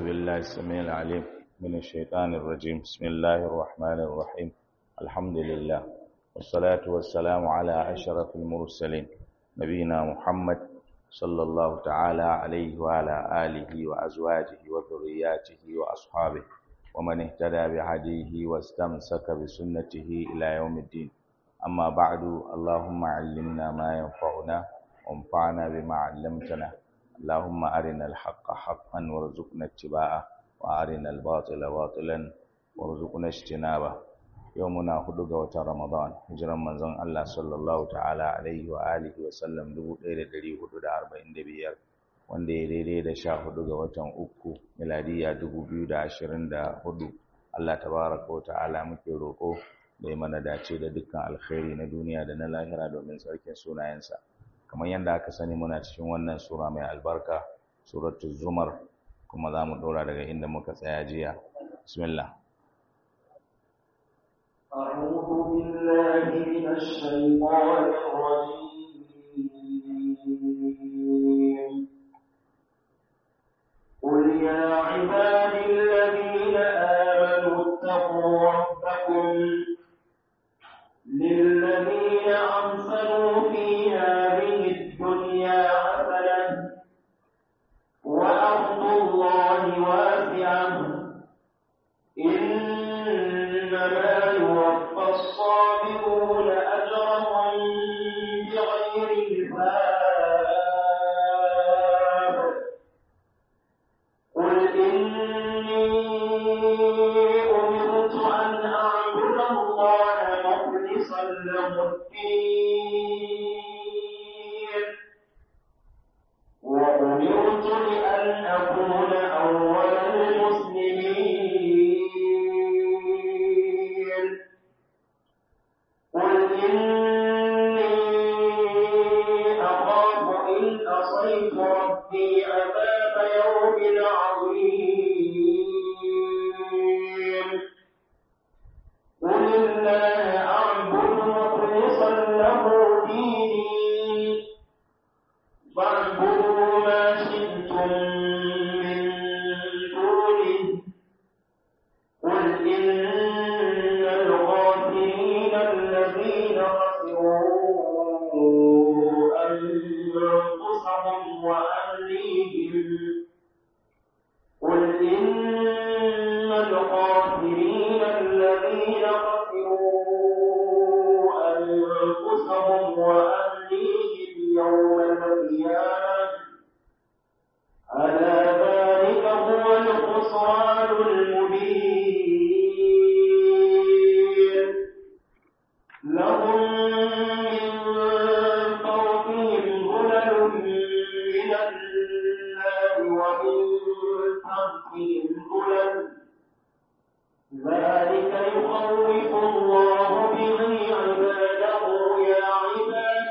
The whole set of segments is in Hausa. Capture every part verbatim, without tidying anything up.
بالله السميع العليم من الشيطان الرجيم بسم الله الرحمن الرحيم الحمد لله والصلاة والسلام على أشرف المرسلين نبينا محمد صلى الله تعالى عليه وعلى آله وأزواجه وذرياته وأصحابه ومن اهتدى بهديه واستمسك بسنته إلى يوم الدين أما بعد اللهم علمنا ما ينفعنا وانفعنا بما علمتنا اللهم أرنا الحق حقا وارزقنا اتباعه وأرنا الباطل باطلا وارزقنا اجتنابه يومنا خدوغا وتا رمضان هجران منزon Allah sallallahu ta'ala alaihi wa alihi wa sallam dubu ɗaya da ɗari hudu da arba'in da biyar wanda ya daidai da sha hudu ga watan uku miladiya dubu biyu da ashirin da hudu Allah tabaraka wa ta'ala muke roƙo da ya mana dace da dukkan alkhairi na duniya da na lahira domin tsarkin sunayensa kamar yadda aka sani muna cikin wannan sura mai albarka suratul zumar kuma za mu ɗora daga inda muka tsaya jiya bismillah أعوذ بالله من الشيطان الرجيم قل يا عبادي الذين آمنوا اتقوا ربكم للذين أحسنوا في هذه الدنيا حسنة وأرض الله واسعة إنما يوفى الصابرون أجرهم بغير حساب قل إني أمرت أن أعبد الله مخلصا له الدين وأمرت لأن أكون أول المسلمين قل إني أخاف إن عصيت ربي عذاب يوم عظيم قل الله أعبد مخلصا له ديني فاعبدوا ما شئتم من دونه قل إن الخاسرين الذين خسروا أنفسهم وأهليهم قل إن الخاسرين الذين خسروا أنفسهم وأهليهم يوم القيامة ألا ذلك هو الخسران المبين لهم من فوقهم ظلل من النار ومن تحتهم ظلل ذلك يخوف الله به عباده يا عباد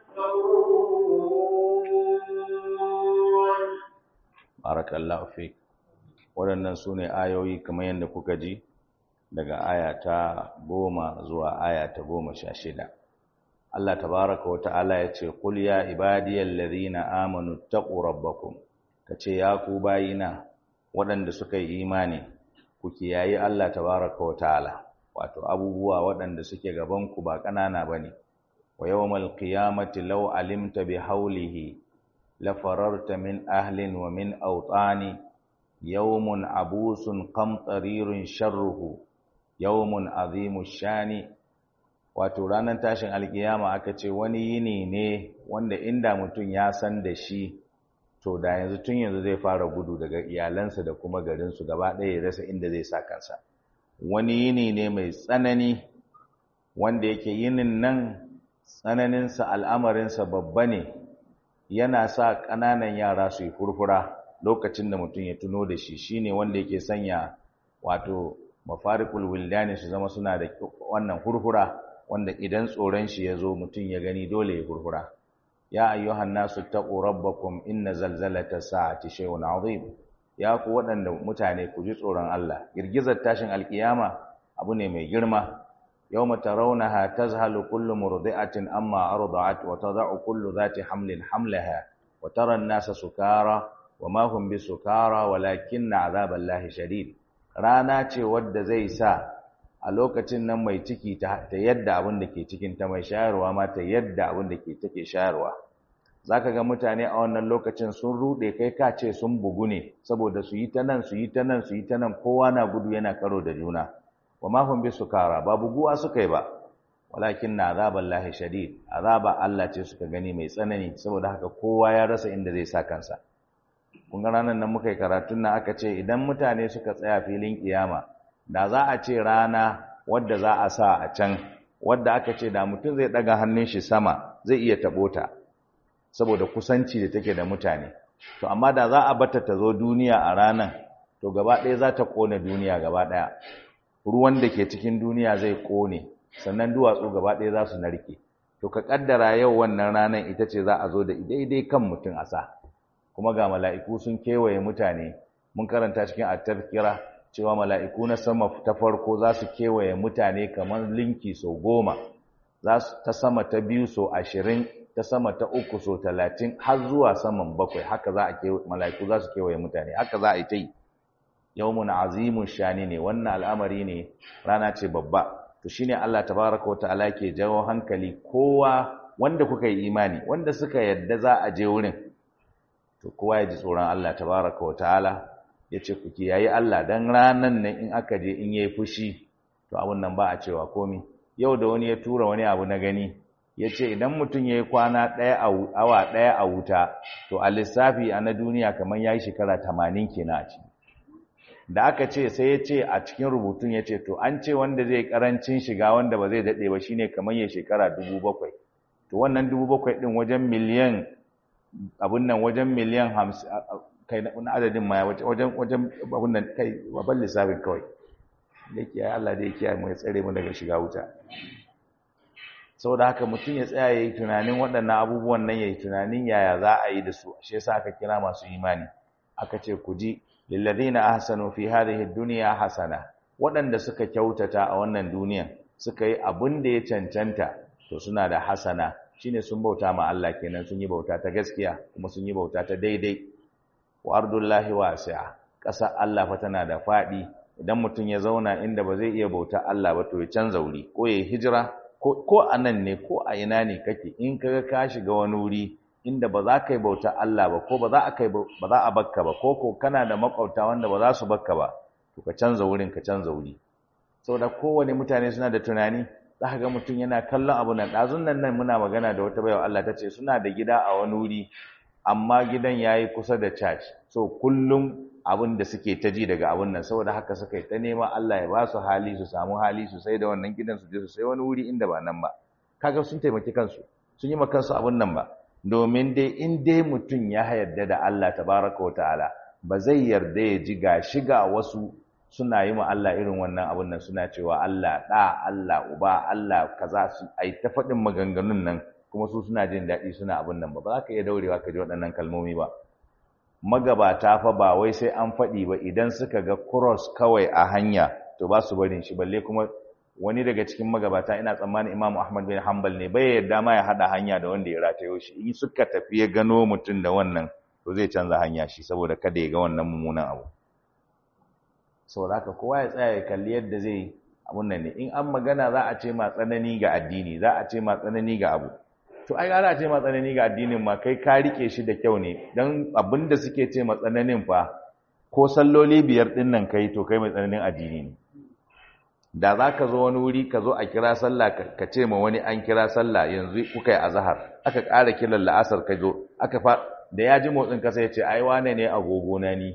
فاتقون barakallahu fik waɗannan su ne ayoyi kamar yadda kuka ji daga aya ta goma zuwa aya ta goma sha shida Allah tabaraka wa ta'ala ya ce qul ya ibadiyal ladhina amanu taqu rabbakum kace ya ku bayina waɗanda suka yi imani ku kiyayi Allah tabaraka wa ta'ala wato abubuwa waɗanda suke gaban ku ba ƙanana bane wa yawmal qiyamati law alimta bi hawlihi لفررت من أهل ومن أوطان يوم عبوس قمطرير شره يوم عظيم الشان wato ranar tashin alkiyama aka ce wani yini ne wanda inda mutum ya san da shi to da yanzu tun yanzu zai fara gudu daga iyalansa da kuma garinsu gaba ɗaya ya rasa inda zai sa kansa wani yini ne mai tsanani wanda yake yinin nan tsananinsa al'amarinsa babba ne yana sa ƙananan yara su yi furfura lokacin da mutum ya tuno da shi shine wanda yake sanya wato mafarikul wildani su zama suna da wannan furfura wanda idan tsoron shi ya zo mutum ya gani dole ya furfura ya ayyuhan nasu taqu rabbakum inna zalzalata sa'ati shay'un 'azim ya ku waɗanda mutane ku ji tsoron Allah girgizar tashin alkiyama abu ne mai girma يوم ترونها تذهل كل مرضعة أما أرضعت وتضع كل ذات حمل حملها وترى الناس سكارى wa ma hum bisukara walakinna azaballahi shadid. Rana ce wadda zai sa a lokacin nan mai ciki ta yadda abin da ke cikin ta, mai shayarwa ma ta yadda abin da ke take shayarwa. Zaka ga mutane a wannan lokacin sun rude kai ka ce sun bugu ne, saboda su yi ta nan su yi ta nan su yi ta nan, kowa na gudu yana karo da juna. wa ma hum bisukara, ba buguwa suka yi ba, walakinna azaballahi shadid, azaba Allah ce suka gani mai tsanani, saboda haka kowa ya rasa inda zai sa kansa. Kun ga ranar nan muka yi karatun nan aka ce idan mutane suka tsaya filin kiyama, da za a ce rana wadda za a sa a can, wadda aka ce da mutum zai daga hannun shi sama zai iya tabo ta saboda kusanci da take da mutane. To amma da za a bata ta zo duniya a ranan, to gaba ɗaya za ta kone duniya gaba ɗaya. Ruwan da ke cikin duniya zai kone, sannan duwatsu gaba ɗaya za su narke. To ka kaddara yau wannan ranan ita ce za a zo da daidai kan mutum a sa, kuma ga mala'iku sun kewaye mutane. Mun karanta cikin at-tazkira cewa mala'iku na sama ta farko za su kewaye mutane kamar linki sau goma, za su ta sama ta biyu sau ashirin, ta sama ta uku sau talatin, har zuwa saman bakwai. Haka za a kewaye mala'iku, za su kewaye mutane, haka za a yi ta yi. Yawmun azimun shani ne, wannan al'amari ne, rana ce babba. To shine Allah tabaraka wa ta'ala ke jawo hankali kowa wanda kuka yi imani, wanda suka yadda za a je wurin, to kowa ya ji tsoron Allah tabaraka wa ta'ala, ya ce ku kiyaye Allah, dan ranan nan in aka je in yayi fushi, to abun nan ba a cewa komi. Yau da wani ya tura wani abu na gani, ya ce idan mutum ya yi kwana ɗaya awa ɗaya a wuta, to a lissafi a na duniya kamar ya yi shekara tamanin kenan a ciki. Da aka ce sai ya ce a cikin rubutun ya ce to an ce wanda zai karancin shiga wanda ba zai daɗe ba shine kamar ya shekara dubu bakwai. To wannan dubu bakwai ɗin wajen miliyan abun nan wajen miliyan hamsin kai na adadin ma wajen wajen abun nan kai babban lissafin kawai. Da kiyaye Allah da ya kiyaye mu ya tsare mu daga shiga wuta. Saboda haka mutum ya tsaya yayi tunanin waɗannan abubuwan nan, yayi tunanin yaya za a yi da su. Shi yasa aka kira masu imani, aka ce ku ji lilladhina ahsanu fi hadhihi ad-dunya hasana, waɗanda suka kyautata a wannan duniya suka yi abin da ya cancanta, to suna da hasana, shine sun bauta ma Allah kenan, sun yi bauta ta gaskiya kuma sun yi bauta ta daidai. Wa ardullahi wasi'a, ƙasa Allah fa tana da faɗi. Idan mutum ya zauna inda ba zai iya bauta Allah ba, to ya canza wuri ko ya hijira, ko ko anan ne ko a ina ne kake, in kaga ka shiga wani wuri inda ba za ka yi bauta Allah ba, ko ba za a kai ba za a bakka ba, ko ko kana da makwabta wanda ba za su bakka ba, to ka canza wurin, ka canza wuri. Saboda kowane mutane suna da tunani. Za ka ga mutum yana kallon abu nan. Ɗazun nan nan muna magana da wata baiwa Allah, ta ce suna da gida a wani wuri, amma gidan ya yi kusa da church, so kullum abin da suke ta ji daga abin nan, saboda haka suka yi ta nema Allah ya ba su hali, su samu hali su sai da wannan gidan, su je su sai wani wuri inda ba nan ba. Kaga sun taimaki kansu, sun yi ma kansu abin nan ba. Domin dai in dai mutum ya yarda da Allah tabaraka wa ta'ala, ba zai yarda ya ji ga shiga wasu suna yi ma Allah irin wannan abun nan, suna cewa Allah da, Allah uba, Allah kaza, su ai ta faɗin maganganun nan, kuma su suna jin daɗi suna abun nan ba. Ba za ka iya daurewa ka ji waɗannan kalmomi ba. Magabata fa ba wai sai an faɗi ba, idan suka ga cross kawai a hanya to ba su barin shi, balle kuma wani daga cikin magabata, ina tsammanin Imam Ahmad bin Hanbal ne, bai yarda ma ya hada hanya da wanda ya ratayo shi. In suka tafi ya gano mutum da wannan, to zai canza hanya shi, saboda kada ya ga wannan mummunan abu. Saboda haka kowa ya tsaya ya kalli yadda zai abun nan ne. In an magana za a ce ma tsanani ga addini, za a ce ma tsanani ga abu, to ai ana ce ma tsanani ga addinin ma kai ka rike shi da kyau ne, dan abinda suke ce ma tsananin fa, ko salloli biyar din nan kai, to kai mai tsananin addini ne. Da za ka zo wani wuri ka zo a kira sallah, ka ce ma wani an kira sallah yanzu kuka yi azhar, aka ƙara kiran la'asar ka zo, aka fa da ya ji motsin ka sai ya ce ai wane ne agogo na ni,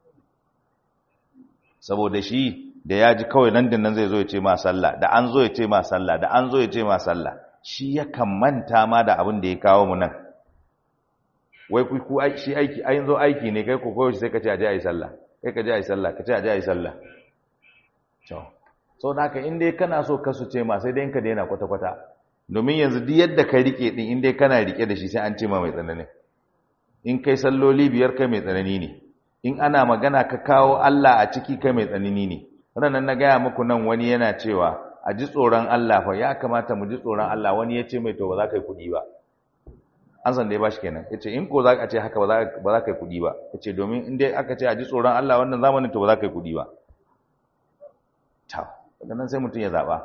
saboda shi da ya ji kawai nan da nan zai zo ya ce ma sallah, da an zo ya ce ma sallah, da an zo ya ce ma sallah, shi yakan manta ma da abin da ya kawo mu nan. Wai ku ku shi aiki, ai zo aiki ne, kai ko koyo sai ka ce a je ayi sallah, kai ka je ayi sallah, ka ce a je ayi sallah. To sau da haka in dai kana so ka su ce ma, sai dai ka daina kwata-kwata, domin yanzu duk yadda ka rike din, in dai kana rike da shi sai an ce ma mai tsanani. In kai salloli biyar kai mai tsanani ne, in ana magana ka kawo Allah a ciki kai mai tsanani ne. Ranan na gaya muku nan wani yana cewa a ji tsoron Allah fa, ya kamata mu ji tsoron Allah. Wani ya ce mai to ba za ka yi kuɗi ba. an san da ya bashi kenan yace in ko za ka ce haka ba za ba za ka yi kudi ba yace domin in dai aka ce a ji tsoron Allah wannan zamanin to ba za ka yi kudi ba ta daga nan sai mutum ya zaba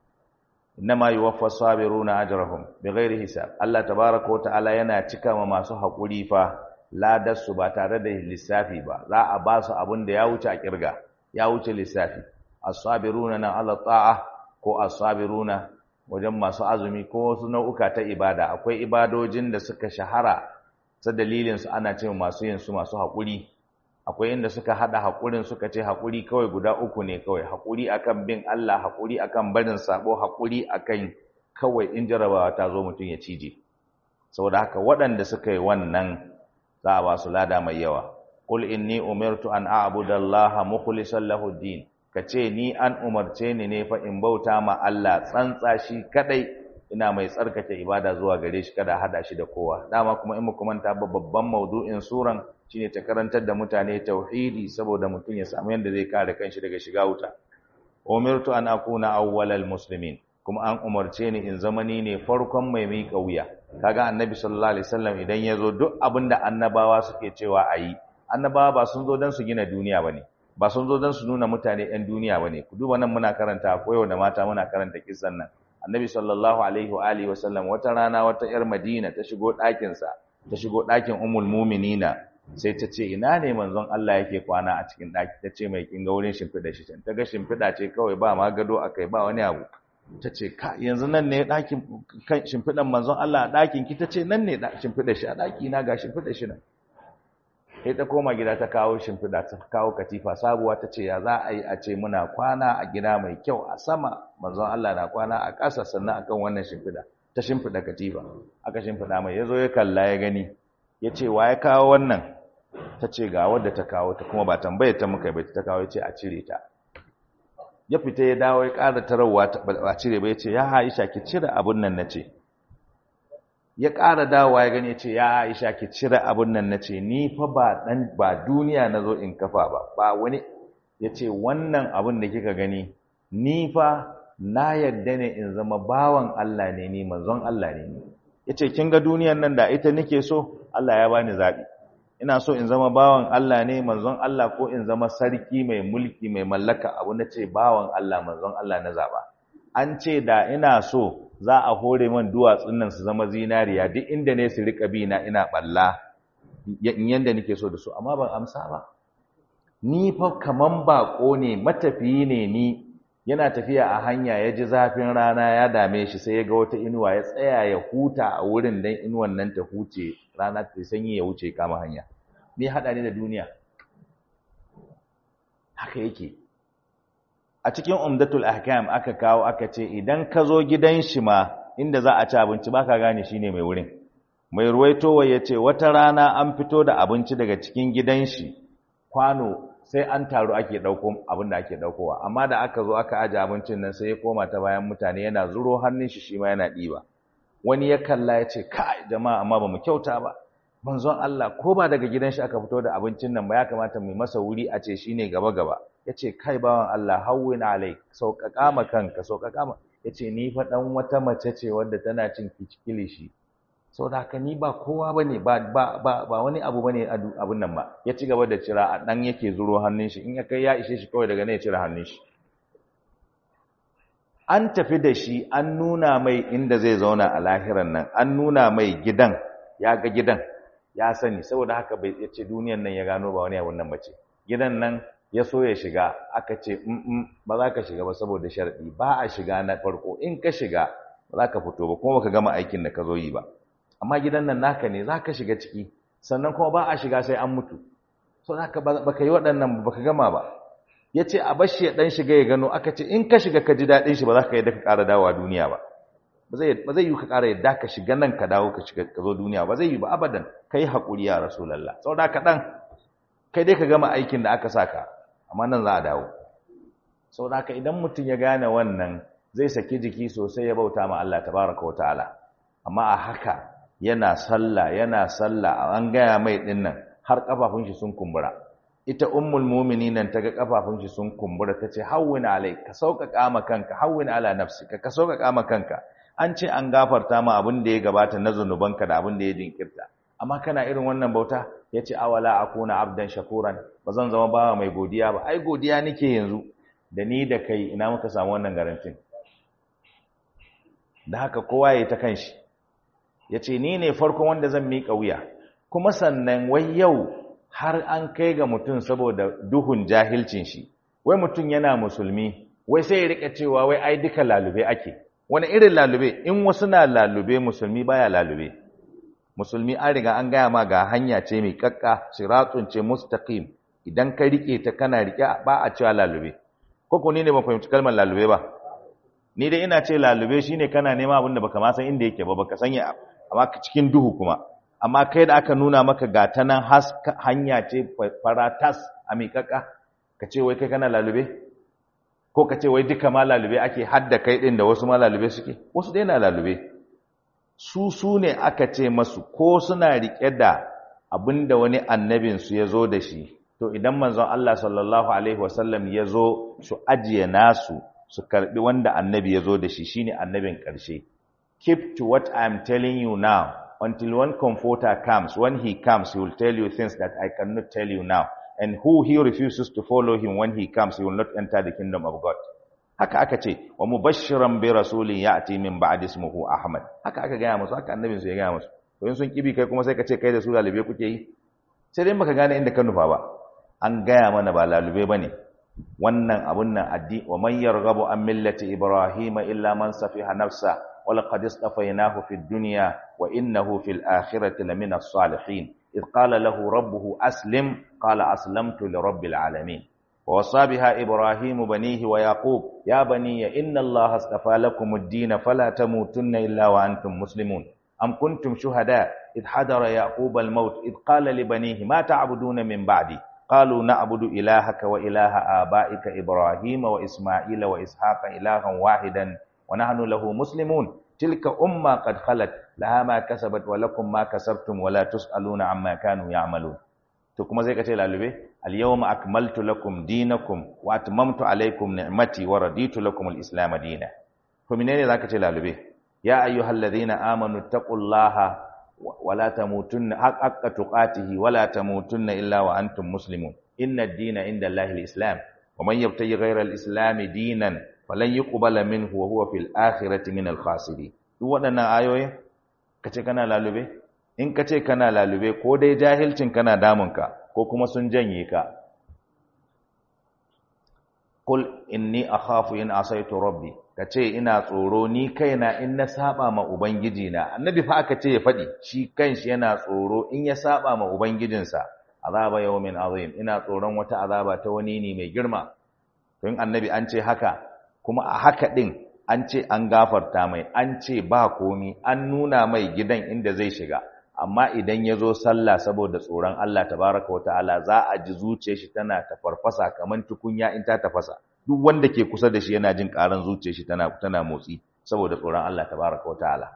innama yuwaffa sabiruna ajrahum bighairi hisab Allah tabaaraka wa ta'ala yana cika ma masu hakuri fa ladar su ba tare da lissafi ba za a ba su abin da ya wuce a kirga ya wuce lissafi as-sabiruna na ala ta'a ko as-sabiruna wajen masu azumi ko wasu nau'uka ta ibada akwai ibadojin da suka shahara ta dalilin su ana cewa masu yin su masu hakuri akwai inda suka hada hakurin suka ce hakuri kawai guda uku ne kawai hakuri akan bin Allah hakuri akan barin sabo hakuri akan kawai in jarabawa ta zo mutun ya cije saboda haka waɗanda suka yi wannan za a ba su lada mai yawa qul inni umirtu an a'budu allaha mukhlishan lahu din kace ni an umarce ni ne fa in bauta ma Allah tsantsa shi kadai ina mai tsarkake ibada zuwa gare shi kada hada shi da kowa dama kuma in muku manta babban maudu'in suran shine ta karantar da mutane tauhidi saboda mutum ya samu yanda zai kare kanshi daga shiga wuta umirtu an akuna awwalal muslimin kuma an umarce ni in zama ni ne farkon mai miƙa wuya kaga annabi sallallahu alaihi wasallam idan yazo duk abinda annabawa suke cewa ayi annabawa ba sun zo dan su gina duniya bane ba sun zo dan su nuna mutane ɗan duniya bane ku duba nan muna karanta koyo da mata muna karanta kissan nan annabi sallallahu alaihi wa alihi wasallam wata rana wata yar Madina ta shigo ɗakin sa ta shigo ɗakin ummul mu'minina sai ta ce ina ne manzon Allah yake kwana a cikin ɗaki ta ce mai kinga wurin shimfiɗa shi ta ga shimfiɗa ce kawai ba ma gado akai ba wani abu ta ce ka yanzu nan ne ɗakin kan shimfiɗan manzon Allah a ɗakin ki ta ce nan ne shimfiɗa shi a ɗaki na ga shimfiɗa shi nan sai ta koma gida ta kawo shimfiɗa ta kawo katifa sabuwa ta ce ya za a yi a ce muna kwana a gida mai kyau a sama manzon Allah na kwana a ƙasa sannan akan wannan shimfiɗa ta shimfiɗa katifa aka shimfiɗa mai yazo ya kalla ya gani ya ce wa ya kawo wannan ta ce ga wadda ta kawo ta kuma ba tambayar ta muka bai ta kawo ya ce a cire ta ya fita ya dawo ya ƙara tarawa ba cire ba ya ce ya Aisha ki cire abun nan nace ya ƙara dawowa ya gani ya ce ya Aisha ki cire abun nan nace ni fa ba dan ba duniya nazo in kafa ba ba wani yace wannan abun da kika gani ni fa na yadda ne in zama bawan Allah ne ni manzon Allah ne ni yace kin ga duniyar nan da ita nake so Allah ya bani zabi ina so in zama bawan Allah ne manzon Allah ko in zama sarki mai mulki mai mallaka abu nace bawan Allah manzon Allah na zaba an ce da ina so za a hore man duwatsun nan su zama zinariya duk inda ne su rika bi na ina balla yanda nake so da su amma ban amsa ba ni fa kaman bako ne matafiyi ne ni yana tafiya a hanya ya ji zafin rana ya dame shi sai ya ga wata inuwa ya tsaya ya huta a wurin dan inuwan nan ta huce rana ta sanyi ya wuce kama hanya ni hada ni da duniya haka yake a cikin umdatul ahkam aka kawo aka ce idan ka zo gidan shi ma inda za a ci abinci baka gane shine mai wurin mai ruwaitowa yace wata rana an fito da abinci daga cikin gidan shi kwano sai an taru ake dauko abin da ake daukowa amma da aka zo aka aje abincin nan sai ya koma ta bayan mutane yana zuro hannun shi shi ma yana diba wani ya kalla ya ce kai jama'a amma bamu kyauta ba manzon Allah ko ba daga gidan shi aka fito da abincin nan ba ya kamata mu masa wuri a ce shine gaba gaba yace kai bawan Allah hawwin alaik sauƙaƙa ma kanka sauƙaƙa ma yace ni fa dan wata mace ce wanda tana cin kilishi saboda haka ni ba kowa bane ba ba ba wani abu bane abun nan ba ya ci gaba da cira a dan yake zuro hannun shi in ya kai ya ishe shi kawai daga ne ya cira hannun shi an tafi da shi an nuna mai inda zai zauna a lahiran nan an nuna mai gidan ya ga gidan ya sani saboda haka bai yace duniyar nan ya gano ba wani abun nan bace gidan nan ya so ya shiga aka ce mm ba za ka shiga ba saboda sharadi ba a shiga na farko in ka shiga ba za ka fito ba kuma baka gama aikin da ka zo yi ba amma gidan nan naka ne za ka shiga ciki sannan kuma ba a shiga sai an mutu so zaka baka yi waɗannan baka gama ba yace a bashi ya dan shiga ya gano aka ce in ka shiga ka ji dadin shi ba za ka yadda ka ƙara dawowa duniya ba ba zai ba zai yi ka ƙara yadda ka shiga nan ka dawo ka shiga ka zo duniya ba zai yi ba abadan kai hakuri ya rasulullah saboda ka dan kai dai ka gama aikin da aka saka amma nan za a dawo saboda ka idan mutum ya gane wannan zai saki jiki sosai ya bauta ma Allah tabaraka wa ta'ala amma a haka yana sallah yana sallah an gaya mai dinnan har kafafun shi sun kumbura ita ummul mu'minin nan taga kafafun shi sun kumbura tace hawwin alai ka sauƙaƙa ma kanka hawwin ala nafsika ka sauƙaƙa ma kanka an ce an gafarta ma abin da ya gabata na zunubanka da abin da ya jinkirta amma kana irin wannan bauta yace awala akuna abdan shakuran bazan zama bawa mai godiya ba ai godiya nake yanzu da ni da kai ina muka samu wannan garantin da haka kowa yayi ta kanshi yace ni ne farkon wanda zan miƙa wuya kuma sannan wai yau har an kai ga mutum saboda duhun jahilcin shi wai mutum yana musulmi wai sai ya rika cewa wai ai duka lalube ake wani irin lalube in wasu na lalube musulmi baya lalube musulmi an riga an gaya ma ga hanya ce mai kakka siratun ce mustaqim idan ka rike ta kana rike ba a cewa lalube ko ko ni ne ban fahimci kalmar lalube ba ni dai ina ce lalube shine kana nema abin da baka ma san inda yake ba baka sanya amma cikin duhu kuma amma kai da aka nuna maka ga ta nan hanya ce faratas a mai kakka ka ce wai kai kana lalube ko ka ce wai duka ma lalube ake hadda kai din da wasu ma lalube suke wasu dai na lalube su su ne aka ce masu ko suna rike da abinda wani annabin su yazo da shi to idan manzon Allah sallallahu alaihi wasallam yazo su ajiye nasu su karbi wanda annabi yazo da shi shine annabin karshe keep to what I am telling you now until one comforter comes. When he comes, he will tell you things that I cannot tell you now. And who he refuses to follow him when he comes, he will not enter the kingdom of God. Haka aka ce, wa mubashiran bi rasulin ya'ti min ba'di ismuhu Ahmad. Haka aka gaya musu, haka annabin su ya gaya musu. To in sun kibi kai kuma sai ka ce kai da su lalube kuke yi. Sai dai baka gane inda ka nufa ba. An gaya mana ba lalube bane. Wannan abun nan addi wa man yarghabu an millati Ibrahim illa man safiha nafsa wa laqad istafainahu fid dunya wa innahu fil akhirati lamina as-salihin. إذ قال له ربه أسلم قال أسلمت لرب العالمين ووصى بها إبراهيم بنيه ويعقوب يا بني إن الله اصطفى لكم الدين فلا تموتن إلا وأنتم مسلمون أم كنتم شهداء إذ حضر يعقوب الموت إذ قال لبنيه ما تعبدون من بعدي قالوا نعبد إلهك وإله آبائك إبراهيم وإسماعيل وإسحاق إلها واحدا ونحن له مسلمون تلك أمة قد خلت لها ما كسبت ولكم ما كسبتم ولا تسألون عما كانوا يعملون to kuma zai kace lalube al-yawma akmaltu lakum dinakum wa atmamtu alaykum ni'mati wa raditu lakum al-islam dinan to menene zaka ce lalube ya ayyuhalladhina amanu taqullaha wa la tamutunna haqqa tuqatihi wa la tamutunna illa wa antum muslimun inna ad-dina inda Allahi al-islam wa man yabtaghi ghayra al-islam dinan falan yuqbala minhu wa huwa fil akhirati min al-khasirin duk waɗannan ayoyi kace kana lalube in kace kana lalube ko dai jahilcin kana damunka ko kuma sun janye ka qul inni akhafu in asaitu rabbi kace ina tsoro ni kaina in na saba ma ubangiji na annabi fa aka ce ya fadi shi kanshi yana tsoro in ya saba ma ubangijinsa azaba yawmin azim ina tsoron wata azaba ta wani ne mai girma to in annabi an ce haka kuma a haka din an ce an gafarta mai an ce ba komi an nuna mai gidan inda zai shiga amma idan ya zo sallah saboda tsoron Allah tabaraka wa ta'ala za a ji zuciyar shi tana tafarfasa kaman tukunya in ta tafasa duk wanda ke kusa da shi yana jin karan zuciyar shi tana tana motsi saboda tsoron Allah tabaraka wa ta'ala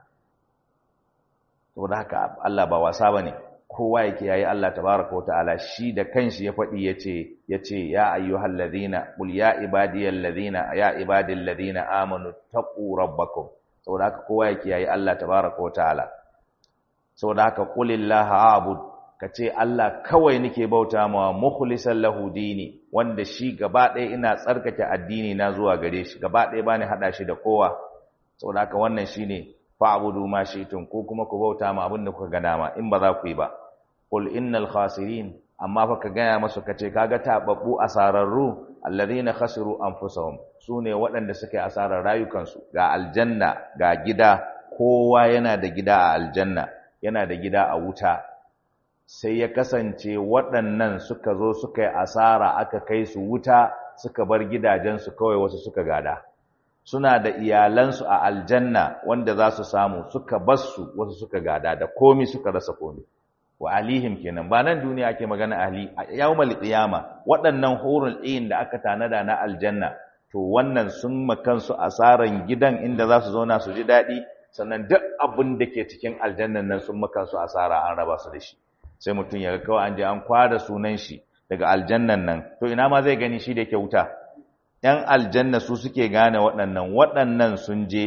saboda haka Allah ba wasa bane kowa yake yayi Allah tabaraka wa ta'ala shi da kanshi ya faɗi yace yace ya ayyuhal ladina qul ya ibadiyal ladina ya ibadil ladina amanu taqu rabbakum saboda haka kowa yake yayi Allah tabaraka wa ta'ala saboda haka qulillaha a'bud kace Allah kawai nake bauta mawa mukhlishan lahu dini wanda shi gaba ɗaya ina tsarkake addini na zuwa gare shi gaba ɗaya bani hada shi da kowa saboda haka wannan shine fa'budu ma shi'tum ko kuma ku bauta ma abin da kuka ga dama in ba za ku yi ba qul innal khasirin amma fa ka gaya masu kace kaga tababbu asararru alladhina khasiru anfusahum sune waɗanda suka yi asarar rayukansu ga aljanna ga gida kowa yana da gida a aljanna yana da gida a wuta sai ya kasance waɗannan suka zo suka yi asara aka kai su wuta suka bar gidajensu kawai wasu suka gada suna da iyalansu a aljanna wanda za su samu suka bassu wasu suka gada da komi suka rasa komi wa alihim kenan ba nan duniya ake magana ahli yawmal qiyama waɗannan hurul ain da aka tanada na aljanna to wannan sun makan su asaran gidan inda za su zauna su ji dadi sannan duk abin da ke cikin aljannan nan sun makan su asara an raba su da shi sai mutun ya ga kawai an je an kwada sunan shi daga aljannan nan to ina ma zai gani shi da yake wuta ‘yan aljanna su suke gane waɗannan waɗannan sun je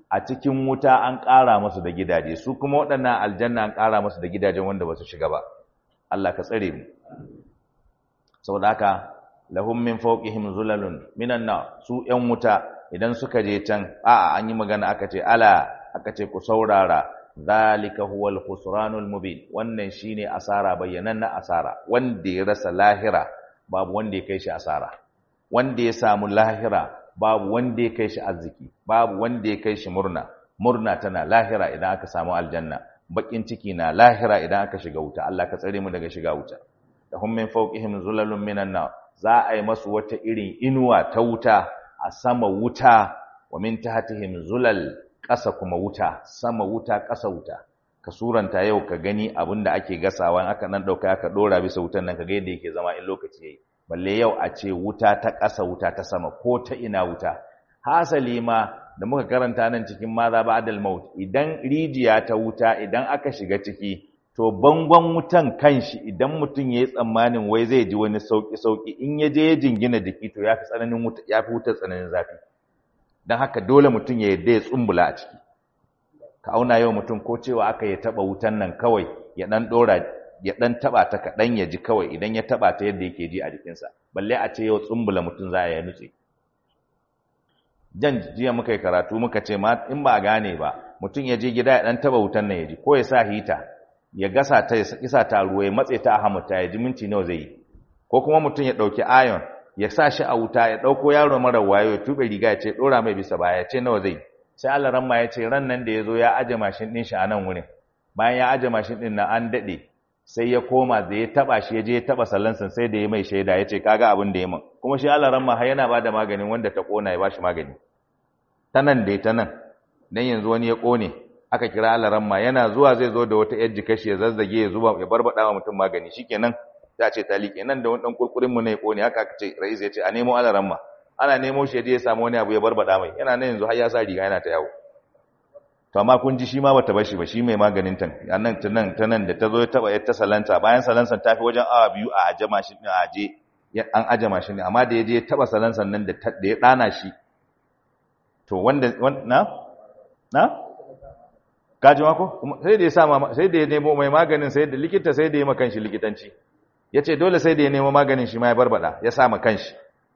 a cikin wuta an ƙara musu da gidaje su kuma waɗannan aljanna an ƙara musu da gidajen wanda ba su shiga ba Allah ka tsare mu saboda haka lahum min fawqihim zulalun minan nar su ƴan wuta idan suka je can a'a an yi magana aka ce ala aka ce ku saurara zalika huwal khusranul mubin wannan shine asara bayyananna asara wanda ya rasa lahira babu wanda ya kai shi asara wanda ya samu lahira babu wanda ya kai shi arziki babu wanda ya kai shi murna murna tana lahira idan aka samu aljanna bakin ciki na lahira idan aka shiga wuta Allah ka tsare mu daga shiga wuta lahum min fawqihim zulalun minan nar za a yi masu wata irin inuwa ta wuta a sama wuta wa min tahtihim zulal ƙasa kuma wuta sama wuta ƙasa wuta ka suranta yau ka gani abinda ake gasawa aka nan dauka aka dora bisa wutan nan kaga yadda yake zama in lokaci yayi balle yau a ce wuta ta ƙasa wuta ta sama ko ta ina wuta hasali ma da muka karanta nan cikin maza ba'dal maut idan rijiya ta wuta idan aka shiga ciki to bangon wutan kanshi idan mutum yayi tsammanin wai zai ji wani sauki sauki in ya je ya jingina jiki to yafi tsananin wuta yafi wutar tsananin zafi dan haka dole mutum ya yadda ya tsumbula a ciki ka auna yau mutum ko cewa aka ya taba wutan nan kawai ya dan dora ya dan taba ta kadan ya ji kawai idan ya taba ta yadda yake ji a jikinsa balle a ce yau tsumbula mutum za ya nutse jan jiya muka yi karatu muka ce ma in ba gane ba mutum ya je gida ya dan taba wutan nan ya ji ko ya sa hita ya gasa ta ya isa ta ruwa ya matse ta a hamuta ya ji minti nawa zai yi ko kuma mutum ya dauki iron ya sa shi a wuta ya dauko yaro mara wayo ya tube riga ya ce dora mai bisa baya ya ce nawa zai sai Allah ranma ya ce ran nan da yazo ya aje mashin din shi a nan wurin bayan ya aje mashin din nan an dade sai ya koma da ya taba shi ya je ya taba sallansan sai da ya mai shaida ya ce kaga abin da ya min kuma shi Allah ranma har yana bada maganin wanda ta kona ya bashi magani ta nan dai ta nan dan yanzu wani ya kone aka kira Allah ranma yana zuwa zai zo da wata yar jikashi ya zazzage ya zuba ya barbada wa mutum magani shikenan sai a ce talike nan da wani dan kurkurin mu ne ya kone haka aka ce rais ya ce a nemo Allah ranma ana nemo shi ya je ya samu wani abu ya barbada mai yana nan yanzu har ya sa riga yana ta yawo to amma kun ji shi ma bata bashi ba shi mai maganin tan annan ta nan ta nan da ta zo ta taba ta salanta bayan salansan tafi wajen awa biyu a aje mashin din a aje an aje mashin din amma da ya je ya taba salansan nan da da ya dana shi to wanda na na kaji ma ko sai da ya sa sai da ya nemo mai maganin sai da likita sai da ya maka shi likitanci yace dole sai da ya nemo maganin shi ma ya barbada ya sa maka shi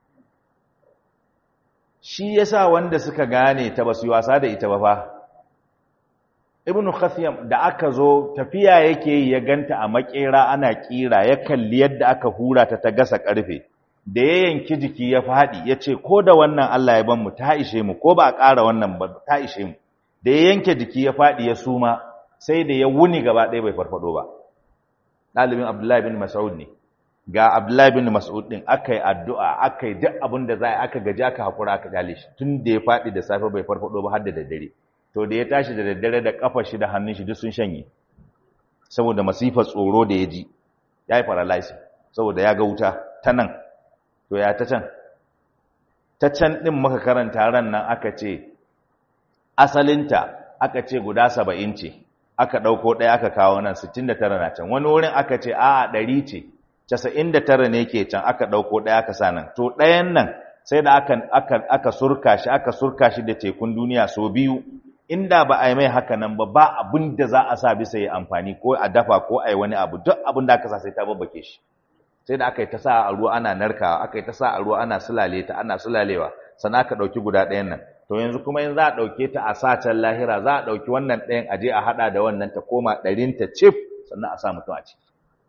shi yasa wanda suka gane ta basu yi wasa da ita ba fa ibnu khathiyam da aka zo tafiya yake yi ya ganta a makera ana kira ya kalli yadda aka hura ta ta gasa karfe da ya yanki jiki ya fadi yace ko da wannan Allah ya ban mu ta ishe mu ko ba a ƙara wannan ba ta ishe mu da ya yanke jiki ya fadi ya suma sai da ya wuni gaba ɗaya bai farfado ba dalibin Abdullahi bin Mas'ud ne ga Abdullahi bin Mas'ud din akai addu'a akai duk abin da za aka gaji aka hakura aka dale shi tun da ya fadi da safe bai farfado ba har da daddare to da ya tashi da daddare da kafar shi da hannun shi duk sun shanye saboda masifar tsoro da ya ji ya yi paralysis saboda ya ga wuta ta nan to ya ta can ta can din muka karanta ran nan aka ce asalinta aka ce guda saba'in ce aka ɗauko ɗaya aka kawo nan sittin da tara na can wani wurin aka ce a'a ɗari ce casa'in da tara ne ke can aka ɗauko ɗaya aka sa nan to ɗayan nan sai da aka, aka, aka surka shi aka surka shi da tekun duniya so biyu inda ba a yi mai haka nan ba ba abin da za a sa bisa yi amfani ko a dafa ko a yi wani abu duk abin da aka sa sai ta babbake shi sai da aka yi ta sa a ruwa ana narkawa aka yi ta sa a ruwa ana sulale ta ana sulalewa sannan aka ɗauki guda ɗayan nan to yanzu kuma in za a ɗauke ta a sa can lahira za a ɗauki wannan ɗayan aje a haɗa da wannan ta koma ɗarinta cif sannan a sa mutum a ciki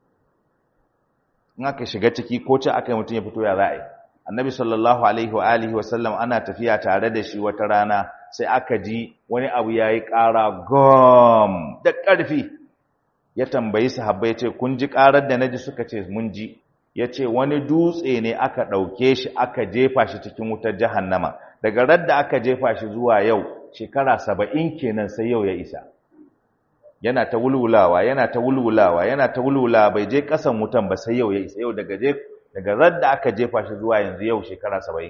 in aka shiga ciki ko ce aka yi mutum ya fito ya za a yi annabi sallallahu alaihi wa alihi wa sallam ana tafiya tare da shi wata rana sai aka ji wani abu yayi ƙara gom da ƙarfi ya tambayi sahabbai ya ce kun ji ƙarar da naji suka ce mun ji ya ce wani dutse ne aka ɗauke shi aka jefa shi cikin wutar jahannama daga radda aka jefa shi zuwa yau shekara saba'in kenan sai yau ya isa yana ta wulwulawa yana ta wulwulawa yana ta wulwulawa bai je ƙasan wutan ba sai yau ya isa yau daga je daga radda aka jefa shi zuwa yanzu yau shekara saba'in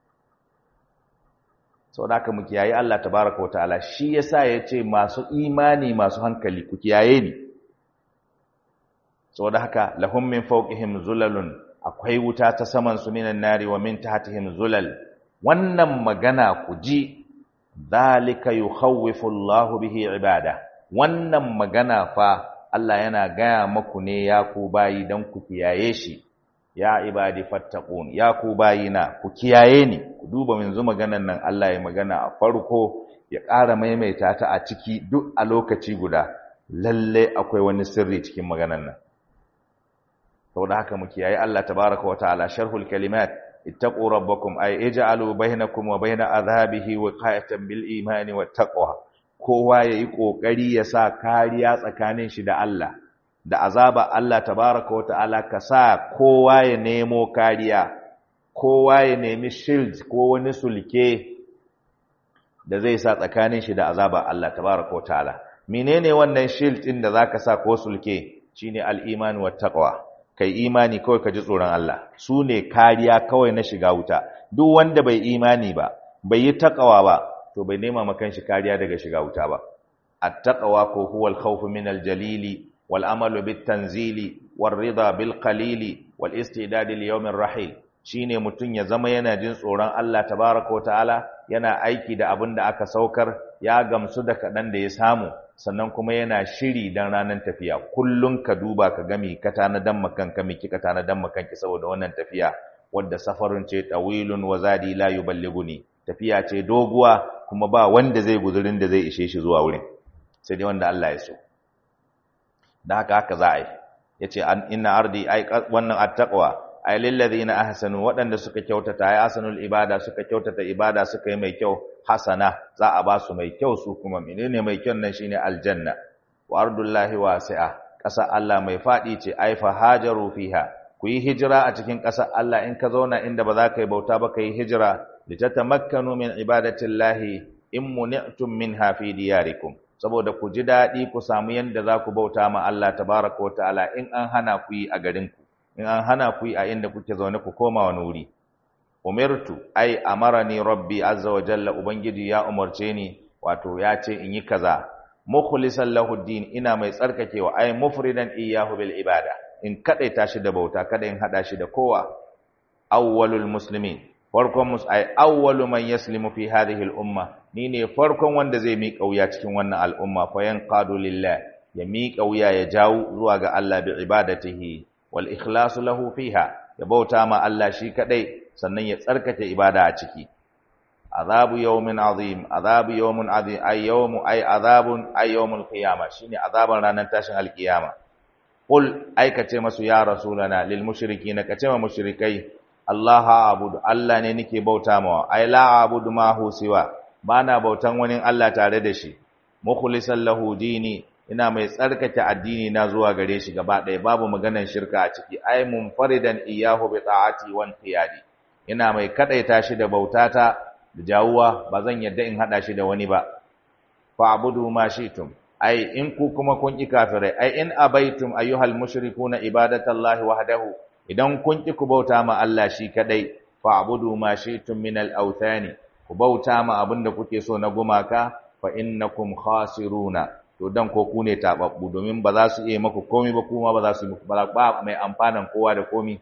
sau da aka mu kiyaye Allah tabaraka wa ta'ala shi yasa ya ce masu imani masu hankali ku kiyaye ni sau da haka lahum min fawqihim zulalun akwai wuta ta saman su minan nari wa min tahtihim zulal wannan magana ku ji zalika yukhawwifu Allahu bihi ibada. Wannan magana fa Allah yana gaya maku ne ya ku bayi dan ku kiyaye shi. Ya ibadi fattaqun, ya ku bayina ku kiyaye ni. Ku duba yanzu maganan nan Allah ya magana a farko ya ƙara maimaita ta a ciki duk a lokaci guda. Lalle akwai wani sirri cikin maganan nan. Saboda haka mu kiyaye Allah tabaaraka wa ta'ala. Sharhul kalimat ittaqu rabbakum ay ij'alu bainakum wa bain adhabihi wiqayatan bil imani wat taqwa. Kowa yayi kokari ya sa kariya tsakanin shi da Allah da azaba Allah tabaaraka wa ta'ala, ka sa kowa ya nemo kariya, kowa ya nemi shield ko wani sulke da zai sa tsakanin shi da azaba Allah tabaaraka wa ta'ala. Menene wannan shield din da zaka sa ko sulke? Shine al-iman wat taqwa. Kai imani kawai ka ji tsoron Allah, su ne kariya kawai na shiga wuta. Duk wanda bai imani ba, bai yi taqwa ba, to bai nema makan shi kariya daga shiga wuta ba. At-taqwa ko huwa al-khawf min al-jalili wal amalu bit-tanzili war rida bil qalili wal istidad li yawm ar-rahil. Shine mutun ya zama yana jin tsoron Allah tabaaraka wa ta'ala, yana aiki da abin da aka saukar, ya gamsu da kadan da ya samu, sannan kuma yana shiri dan ranar tafiya. Kullun ka duba ka gami ka tanadan makanka miki ka tanadan makanki saboda wannan tafiya wadda safarun ce tawilun wa zadi la yuballighuni. Tafiya ce doguwa kuma ba wanda zai guzurin da zai ishe shi zuwa wurin, sai dai wanda Allah ya so. Da haka haka za a yi. Yace an inna ardi ay wannan attaqwa ay lil ladina ahsanu, wadanda suka kyautata ay asanul ibada, suka kyautata ibada suka yi mai kyau, hasana za a ba su mai kyau. Su kuma menene mai kyau nan? Shine aljanna. Wa ardullahi wasi'a, ƙasa Allah mai fadi ce, ai fa hajaru fiha, ku yi hijira a cikin ƙasar Allah. In ka zauna inda ba za ka yi bauta ba, ka yi hijira, litatamakanu min ibadatillahi in muni'tum minha fi diyarikum, saboda ku ji dadi ku samu yanda za ku bauta ma Allah tabaaraka wa ta'ala in an hana ku yi a garin ku, in an hana ku yi a inda kuke zaune, ku koma wani wuri. Umirtu ai amarani rabbi azza wa jalla, ubangiji ya umarce ni, wato ya ce in yi kaza, mukhlisan lahu din, ina mai tsarkakewa, ai mufridan iyyahu bil ibada, in kadaita shi da bauta, kada in hada shi da kowa. Awwalul muslimin, farkon mus ai awwalu man yaslimu fi hadhihi al umma, ni ne farkon wanda zai miƙa wuya cikin wannan al'umma, fa yanqadu lillah, ya miƙa wuya ya jawo zuwa ga Allah bi ibadatihi wal ikhlasu lahu fiha, ya bauta ma Allah shi kadai, sannan ya tsarkake ibada a ciki. Azabu yawmin azim, azabu yawmin azim, ay yawmu ay azabun ay yawmul qiyamah, shine azaban ranar tashin alkiyama. Qul aikace masu ya rasulana lil mushrikin, kace ma mushrikai, Allah a'budu, Allah ne nake bauta mawa, ay la a'budu ma hu siwa, bana bautan wani Allah tare da shi. Mukhlisan lahu dini, ina mai tsarkake addini na zuwa gare shi gaba ɗaya, babu maganar shirka a ciki. Ay munfaridan iyyahu bi ta'ati wa inqiyadi, ina mai kadaita shi da bautata da jawuwa, ba zan yadda in hada shi da wani ba. Fa'budu ma shi'tum, ai in ku kuma kun ki kafirai, ai in abaitum ayyuhal mushrikuna ibadatallahi wahdahu, idan kun ki ku bauta ma Allah shi kadai, fa'budu ma shi'tum min al-awthani, ku bauta ma abinda kuke so na gumaka, fa innakum khasiruna, to dan ko ku ne tababbu, domin ba za su iya maku komai ba, kuma ba za su muku ba mai amfanan kowa da komai.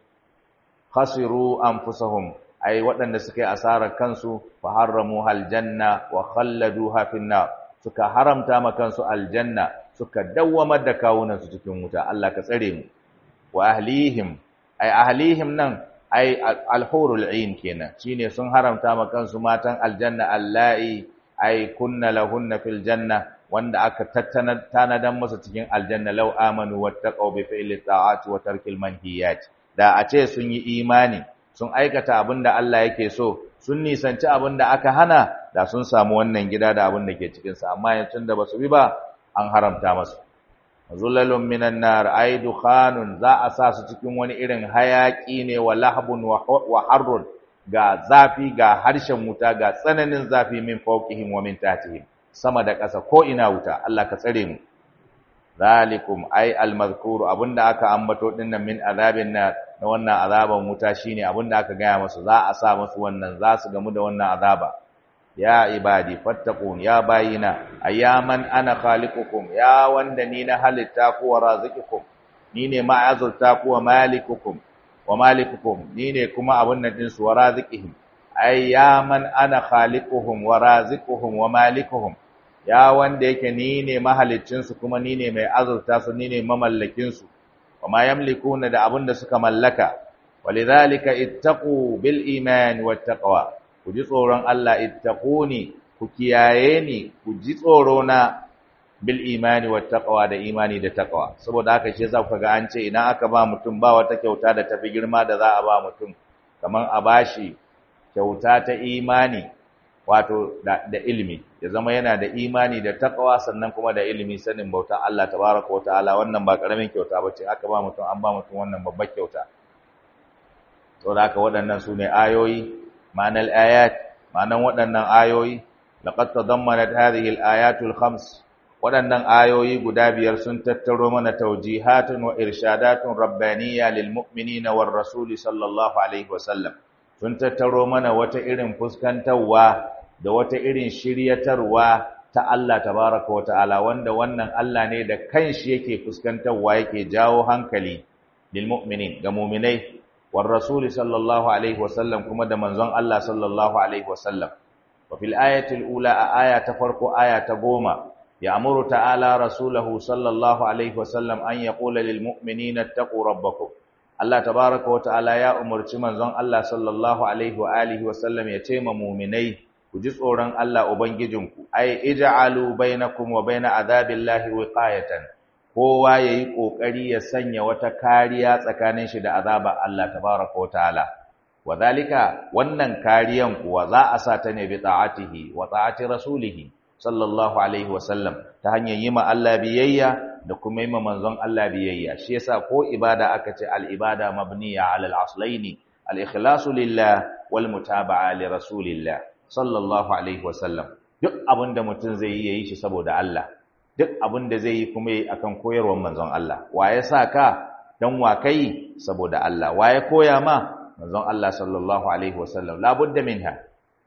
Khasiru anfusahum, ai waɗanda suka yi asarar kansu, fa harramu aljanna wa khalladuha fin nar, suka haramta ma kansu aljanna, suka dawwamar da kawunan su cikin wuta. Allah ka tsare mu. Wa ahlihim, ai ahlihim nan ai al-hurul ain kenan, shine sun haramta ma kansu matan aljanna, allai ai kunna lahunna fil janna, wanda aka tattana tanadan masa cikin aljanna, law amanu wattaqaw bi fi'li ta'ati wa tarkil manhiyat, da a ce sun yi imani, sun aikata abinda Allah yake so, sun nisanci abinda aka hana, da sun samu wannan gida da abinda ke cikin sa. Amma yanzu da basu bi ba, an haramta masu. Zulalun minan nar, ay dukhanun, za a sa su cikin wani irin hayaki ne, wa lahbun wa harrun, ga zafi, ga harshen wuta, ga tsananin zafi, min fawqihim wa min tahtihim, sama da ƙasa ko ina wuta. Allah ka tsare mu. Zalikum ay al-madhkur, abinda aka ambato dinnan min azabin nar, na wannan azaban wuta shine abinda aka gaya musu, za a sa musu wannan, za su gamu da wannan azaba. Ya ibadi fattaqun, ya bayina, ayyaman ana khaliqukum, ya wanda ni na halitta ku wa razikukum, ni ne ma'azurta ku wa malikukum wa malikukum, ni ne kuma abun nan din su wa razikihim, ay ya man ana khaliquhum wa raziquhum wa malikuhum, ya wanda yake ni ne mahaliccin su kuma ni ne mai azurta su, ni ne mamallakin su, wa ma yamlikuna da abin da suka mallaka. walidhalika ittaqu bil iman wat taqwa, ku ji tsoron Allah, ittaquni, ku kiyaye ni, ku ji tsoro na, bil imani wat taqwa, da imani da taqwa. Saboda haka shi yasa kuka ga an ce idan aka ba mutum ba wata kyauta da tafi girma da za a ba mutum kaman a bashi kyauta ta imani, wato da, da ilimi, ya zama yana da imani da taqwa sannan kuma da ilimi, sanin bautan Allah tabaraka wa ta'ala. Wannan ba karamin kyauta bace, aka ba mutum an ba mutum wannan babbar kyauta. Saboda haka waɗannan sune ayoyi, ma'anar ayat, ma'anan waɗannan ayoyi. laqad tadammanat hadhihi al-ayatul khams, waɗannan ayoyi guda biyar sun tattaro mana taujihatun wa irshadatun rabbaniyya lil mu'minina war rasul sallallahu alaihi wasallam. Sun tattaro mana wata irin fuskantarwa da wata irin shiryatarwa ta Allah tabaraka wa ta'ala, wanda wannan Allah ne da kanshi yake fuskantarwa, yake jawo hankali lil mu'minin, ga mu'minai, war rasul sallallahu alaihi wasallam, kuma da manzon Allah sallallahu alaihi wasallam. wa fil ayati al-ula, a aya ta farko, aya ta goma, يأمر تعالى رسوله صلى الله عليه وسلم أن يقول للمؤمنين اتقوا ربكم. الله تبارك وتعالى يا أمر منزون الله صلى الله عليه وآله وسلم يتيم مؤمني وجزء رن الله أبنججنكم، أي اجعلوا بينكم وبين عذاب الله وقاية. kowa yayi kokari ya sanya wata kariya tsakanin shi da azaba Allah tabaraka wa ta'ala. Wadhalika, wannan kariyan kuwa za a sa ta ne bi ta'atihi wa ta'ati rasulihi sallallahu alaihi wasallam, ta hanyar yi ma Allah biyayya da kuma yi ma manzon Allah biyayya. Shi yasa ko ibada aka ce al-ibada mabniya ala al-aslaini, al-ikhlasu lillah wal mutaba'a li rasulillah sallallahu alaihi wasallam. Duk abinda mutum zai yi yayi shi saboda Allah, duk abinda zai yi kuma yi akan koyarwar manzon Allah. Wa ya sa ka dan wa kai? Saboda Allah. Wa ya koya ma? Manzon Allah sallallahu alaihi wasallam. La budda minha.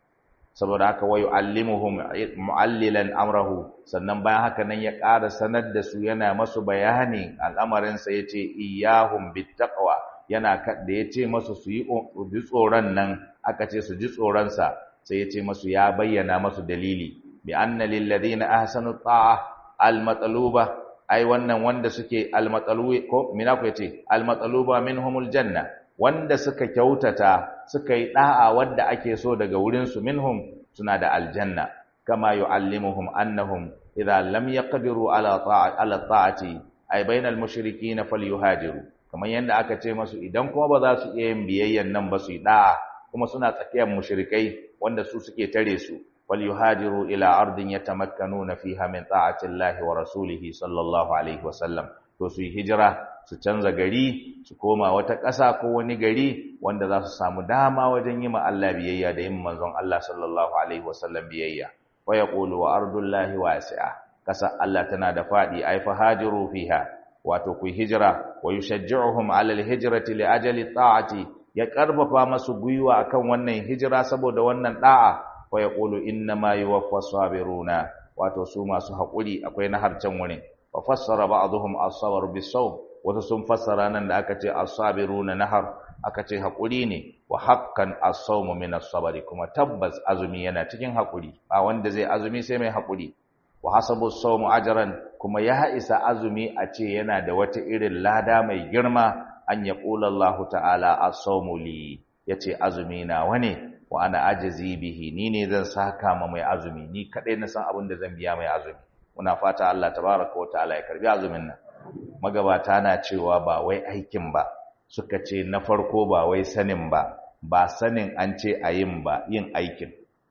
Saboda haka wa yu'allimuhum mu'allilan amrahu, sannan bayan haka nan ya ƙara sanar da su, yana masu bayani al'amarinsa, yace iyyahum bittaqwa, yana da yace masu su yi ji tsoron nan, aka ce su ji tsoron sa, sai yace masu, ya bayyana masu dalili bi anna lil ladina ahsanu ta'a al matluba, ai wannan wanda suke al matlubi, ko mina ku yace al matluba minhumul janna, wanda suka kyautata suka yi da'a wanda ake so daga wurin su, minhum, suna da aljanna. Kama yu'allimuhum annahum idza lam yaqdiru ala ta'ati ala ta'ati ay bainal mushrikeen falyuhajiru, kamar yanda aka ce masu idan kuma ba za su iya yin biyayyan nan ba, su yi da'a, kuma suna tsakiyar mushrikai wanda su suke tare su, falyuhajiru ila ardin yatamakkanuna fiha min ta'ati llahi wa rasulihi sallallahu alaihi wasallam. To su yi hijira, su canza gari, su koma wata ƙasa ko wani gari wanda za su samu dama wajen yi ma Allah biyayya da yin manzon Allah sallallahu alaihi wasallam biyayya. Wa yaqulu wa ardullahi wasi'a, ƙasa Allah tana da faɗi, ai fahajiru fiha, wato ku hijira. Wa yushajji'uhum 'ala al-hijrati li ajali ta'ati, ya karfafa masu gwiwa akan wannan hijira saboda wannan da'a. Wa yaqulu inna ma yuwaffas sabiruna, wato su masu haƙuri, akwai na harcan wurin. wa fassara ba'dhum as-sabr bis-sawm, wato sun fassara nan da aka ce as-sabiruna nahar, aka ce hakuri ne, wa haqqan as-sawmu min as-sabri, kuma tabbas azumi yana cikin hakuri, ba wanda zai azumi sai mai hakuri. Wa hasabu as-sawmu ajran, kuma ya isa azumi a ce yana da wata irin lada mai girma, an yaqula Allah ta'ala as-sawmu li, yace azumi na wane, wa ana ajzi bihi, ni ne zan saka ma mai azumi, ni kadai na san abin da zan biya mai azumi. Muna fata Allah tabaraka wa ta'ala ya karbi azumin nan. Magabata na cewa ba wai aikin ba, suka ce na farko ba wai sanin ba, ba sanin an ce a yin ba, yin aikin,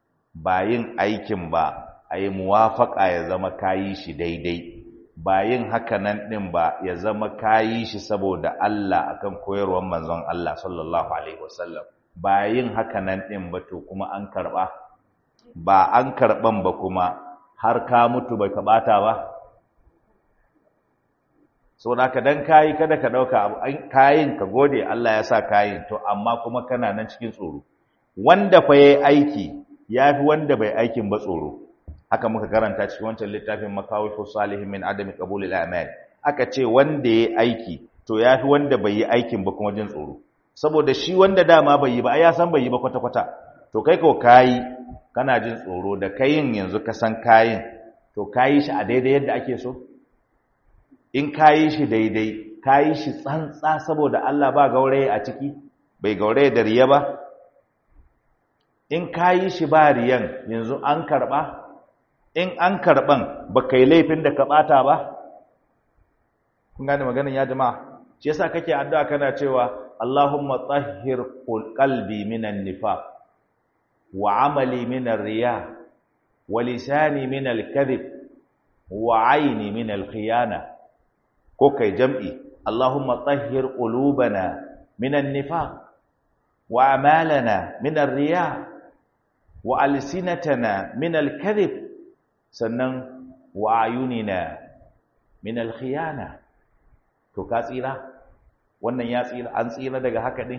ba yin aikin ba, a yi muwafaka ya zama kayi shi daidai, ba yin haka nan ɗin ba ya zama kayi shi saboda Allah akan koyarwar manzon Allah sallallahu alaihi wasallam, ba yin haka nan ɗin ba to kuma an karɓa, ba an karɓan ba kuma har ka mutu bai ka ɓata ba. So da ka dan kayi kada ka dauka kayin ka gode Allah ya sa kayin, to amma kuma kana nan cikin tsoro. Wanda fa yayi aiki yafi wanda bai aikin ba tsoro. Haka muka karanta cikin wancan littafin Makawifus Salihin min Adami Qabulil A'mal. Aka ce wanda yayi aiki to yafi wanda bai yi aikin ba kuma jin tsoro. Saboda shi wanda dama bai yi ba ai ya san bai yi ba kwata kwata. to kai ko kayi kana jin tsoro da kayin yanzu ka san kayin to kayi shi a daidai yadda ake so in kayi shi daidai kayi shi tsantsa saboda Allah ba gauraye a ciki bai gauraye da riya ba in kayi shi ba riyan yanzu an karba in an karban ba kai laifin da ka bata ba kun gane maganin ya jama'a shi yasa kake addu'a kana cewa Allahumma tahhir qalbi minan nifaq wa amali minar riya wa lisani minal kadhib wa aini minal khiyana ko kai jam'i Allahumma tahhir qulubana minan nifaq wa amalana minar riya wa alsinatana minal kadhib sannan wa ayunina minal khiyana to ka tsira wannan ya tsira an tsira daga haka din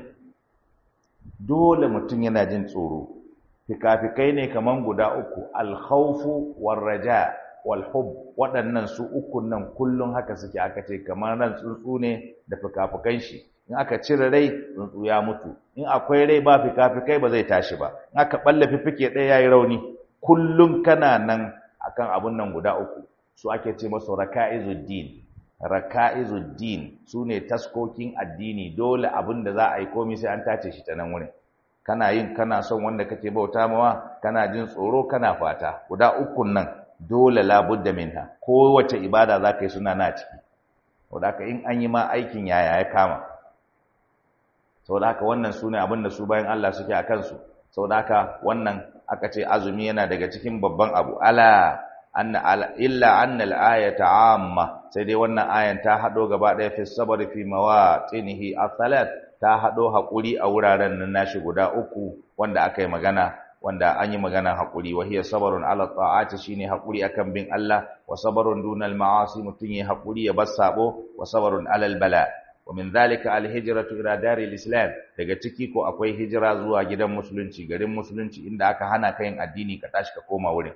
dole mutum yana jin tsoro fikafikai ne kaman guda uku al-khawfu war-raja wal-hub waɗannan su uku nan kullun haka suke aka ce kamar ran tsuntsu ne da fikafikan shi in aka cire rai tsuntsu ya mutu in akwai rai ba fikafikai ba zai tashi ba in aka balle fifike ɗaya yayi rauni kullun kana nan akan abun nan guda uku su ake ce masa raka'izuddin raka'izuddin sune taskokin addini dole abin da za a yi komai sai an tace shi ta nan wurin kana yin kana son wanda kake bauta mawa kana jin tsoro kana fata guda ukun nan dole labudda minha kowace ibada zaka yi suna na ciki saboda haka in an yi ma aikin yaya ya kama saboda haka wannan sune abin da su bayan Allah suke a kansu saboda haka wannan aka ce azumi yana daga cikin babban abu ala anna illa anna al-ayata amma sai dai wannan ayan ta hado gaba daya fi sabr fi mawatinihi athalat ta hado hakuri a wuraren nan nashi guda uku wanda aka yi magana wanda an yi magana hakuri wa hiya sabrun ala ta'ati shine hakuri akan bin Allah wa sabrun dunal ma'asi mutun yi hakuri ya bar sabo wa sabrun ala al-bala wa min dhalika al-hijratu ila daril islam daga ciki ko akwai hijira zuwa gidan musulunci garin musulunci inda aka hana ka yin addini ka tashi ka koma wurin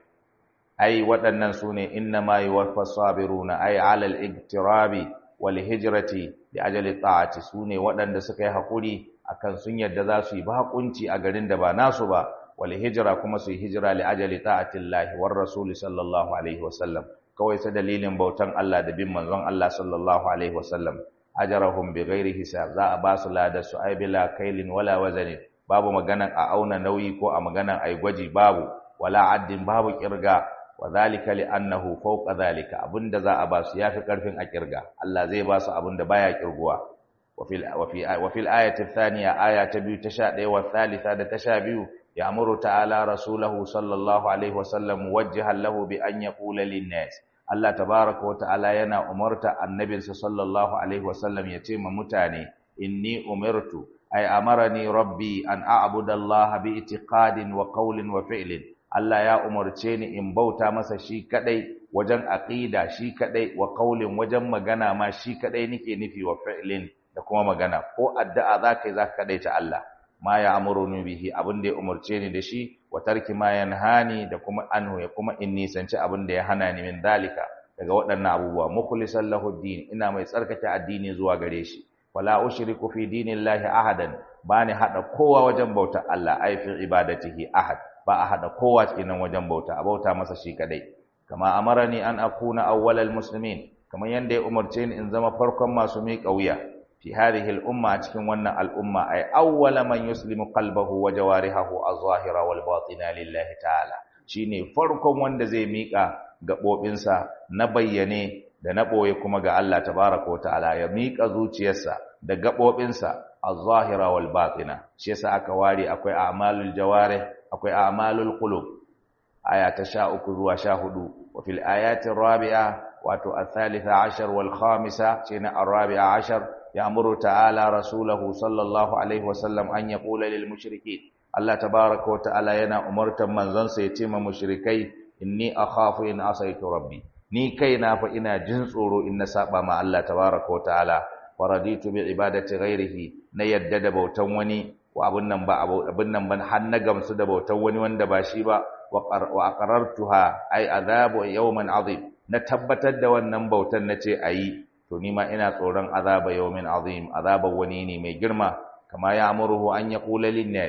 ai waɗannan sune innama yuwaffas sabiruna ai alal igtirabi wal hijrati li ajali ta'ati sune waɗanda suka yi hakuri akan sun yadda za su yi bakunci a garin da ba nasu ba wal hijra kuma su yi hijira li ajali ta'atillahi war rasul sallallahu alaihi wasallam kawai sai dalilin bautan Allah da bin manzon Allah sallallahu alaihi wasallam ajrahum bighairi hisab za a ba su lada su ai bila kailin wala wazanin babu maganan a auna nauyi ko a maganan ai gwaji babu wala addin babu kirga wa zalika li'annahu fawqa zalika abinda za a ba su yafi karfin a kirga Allah zai ba su abinda baya kirguwa wa fil wa fi wa fil ayati thaniya aya ta biyu ta sha ɗaya wa thalitha da ta sha biyu ya'muru ta'ala rasulahu sallallahu alaihi wasallam muwajjihan lahu bi an yaqula lin-nas Allah tabaaraka wa ta'ala yana umarta annabinsa sallallahu alaihi wasallam ya ce ma mutane inni umirtu ay amarani rabbi an a'budallaha bi i'tiqadin wa qawlin wa fi'lin Allah ya umarce ni in bauta masa shi kadai wajen aqida shi kadai wa qaulin wajen magana ma shi kadai nake nufi wa fi'lin da kuma magana ko addu'a zakai zaka kadai ta Allah ma ya amuruni bihi abin da ya umarce ni da shi wa tarki ma yanhani da kuma anhu ya kuma in nisanci abin da ya hana ni min dalika daga waɗannan abubuwa mukhlisan lahu din ina mai tsarkake addini zuwa gare shi wala ushriku fi dinillahi ahadan bani hada kowa wajen bauta Allah ai fi ibadatihi ahad ba a hada kowa cikin wajen bauta a bauta masa shi kadai kama amarani an akuna awwalal muslimin kamar yanda ya umarce ni in zama farkon masu miƙa wuya fi hadhihi al-umma cikin wannan al'umma ay awwala man yuslimu qalbahu wa jawarihahu az-zahira wal batina lillahi ta'ala shine farkon wanda zai miƙa gabobinsa na bayyane da na boye kuma ga Allah tabaaraka wa ta'ala ya miƙa zuciyarsa da gabobinsa az-zahira wal batina shi yasa aka ware akwai a'malul jawarih akwai a'malul qulub aya ta sha uku zuwa sha hudu wa fil ayati rabi'a wato al-thalitha ashar wal khamisa shine ar-rabi'a ashar ya'muru ta'ala rasulahu sallallahu alaihi wasallam an yaqula lil mushrikeen Allah tabaaraka wa ta'ala yana umartan manzansa ya ce ma mushrikai inni akhafu in asaitu rabbi ni kaina fa ina jin tsoro in na saba ma Allah tabaaraka wa ta'ala faraditu bi ibadati ghairihi na yadda da bautan wani wa abun nan ba abun nan ban har na gamsu da bautan wani wanda ba shi ba wa aqarartuha ay azabu yawman azim na tabbatar da wannan bautan nace ayi to ni ma ina tsoron azaba yawmin azim azaban wani ne mai girma kama ya amuruhu an yaqula lin nas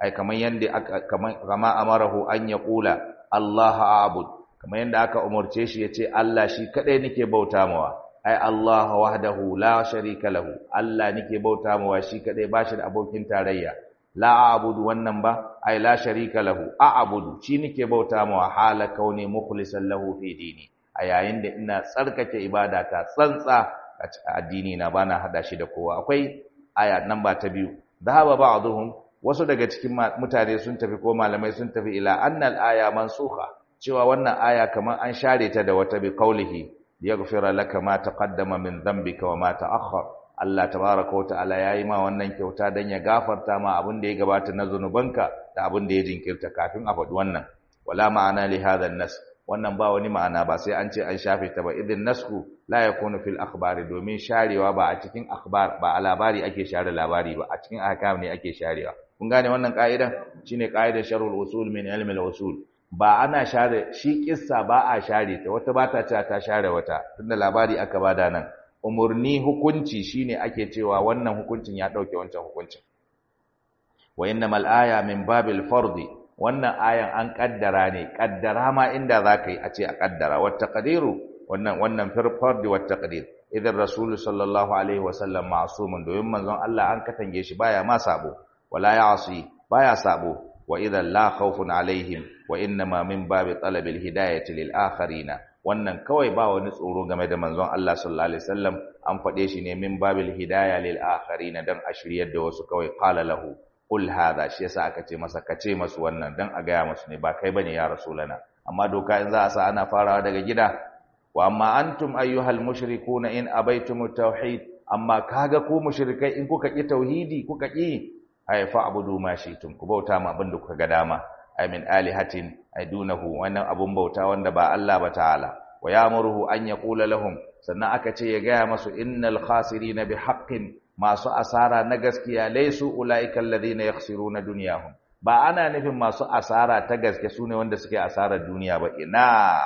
ai kaman yanda aka kaman kama amarahu an yaqula Allah a'bud kaman yanda aka umurce shi yace Allah shi kadai nake bauta mawa ai Allah wahdahu la sharika lahu Allah nake bauta mawa shi kadai bashi da abokin tarayya la a'budu wannan ba ai la sharika lahu a'budu shi nake bauta mawa hala kauni mukhlishan lahu fi dini a yayin da ina tsarkake ibada ta tsantsa a addini na bana hada shi da kowa akwai aya namba ta biyu dhahaba ba'dhum wasu daga cikin mutane sun tafi ko malamai sun tafi ila annal aya mansukha cewa wannan aya kaman an share ta da wata bi qaulihi yaghfira laka ma taqaddama min dhanbika wa ma ta'akhkhar Allah tabaaraka wa ta'ala yayi ma wannan kyauta dan ya gafarta ma abin da ya gabata na zanubanka da abin da ya jinkirta kafin a faɗi wannan wala ma'ana li hadha an-nas wannan ba wani ma'ana ba sai an ce an shafe ta ba idin nasku la yakunu fil akhbari domin sharewa ba a cikin akhbar ba a labari ake share labari ba a cikin ahkam ne ake sharewa kun gane wannan ka'idan shine ka'idar sharhul usul min ilmi al-usul ba ana share shi kissa ba a share ta wata ba ta cewa ta share wata tunda labari aka bada nan umurni hukunci shine ake cewa wannan hukuncin ya dauke wancan hukuncin wa innamal aya min babil fardi wannan ayan an kaddara ne kaddara ma inda zaka yi a ce a kaddara wat taqdiru wannan wannan fardi wat taqdir idan rasul sallallahu alaihi wasallam ma'sumun domin manzon Allah an katange shi baya ma sabo wala ya'si baya sabo wa idan la khawfun alaihim wa inma min babi talabil hidayati lil akharina wannan kawai ba wani tsoro game da manzon Allah sallallahu alaihi wasallam an fade shi ne min babil hidaya lil akharina dan ashriyar da wasu kawai qala lahu qul hadha shi yasa aka ce masa kace masu wannan dan a gaya masu ne ba kai bane ya rasulana amma doka in za a sa ana farawa daga gida wa amma antum ayyuhal mushrikuna in abaitumut tauhid amma kaga ku mushrikai in kuka ki tauhidi kuka ki ay fa'budu ma shi'tum ku bauta ma abin da kuka ga dama ay min alihatin ay dunahu wannan abun bauta wanda ba Allah ba ta'ala wa ya'muruhu an yaqula lahum sannan aka ce ya gaya masu innal khasirina bihaqqin masu asara na gaskiya laysu ulaika alladhina yakhsiruna dunyahum ba ana nufin masu asara ta gaske sune wanda suke asarar duniya ba ina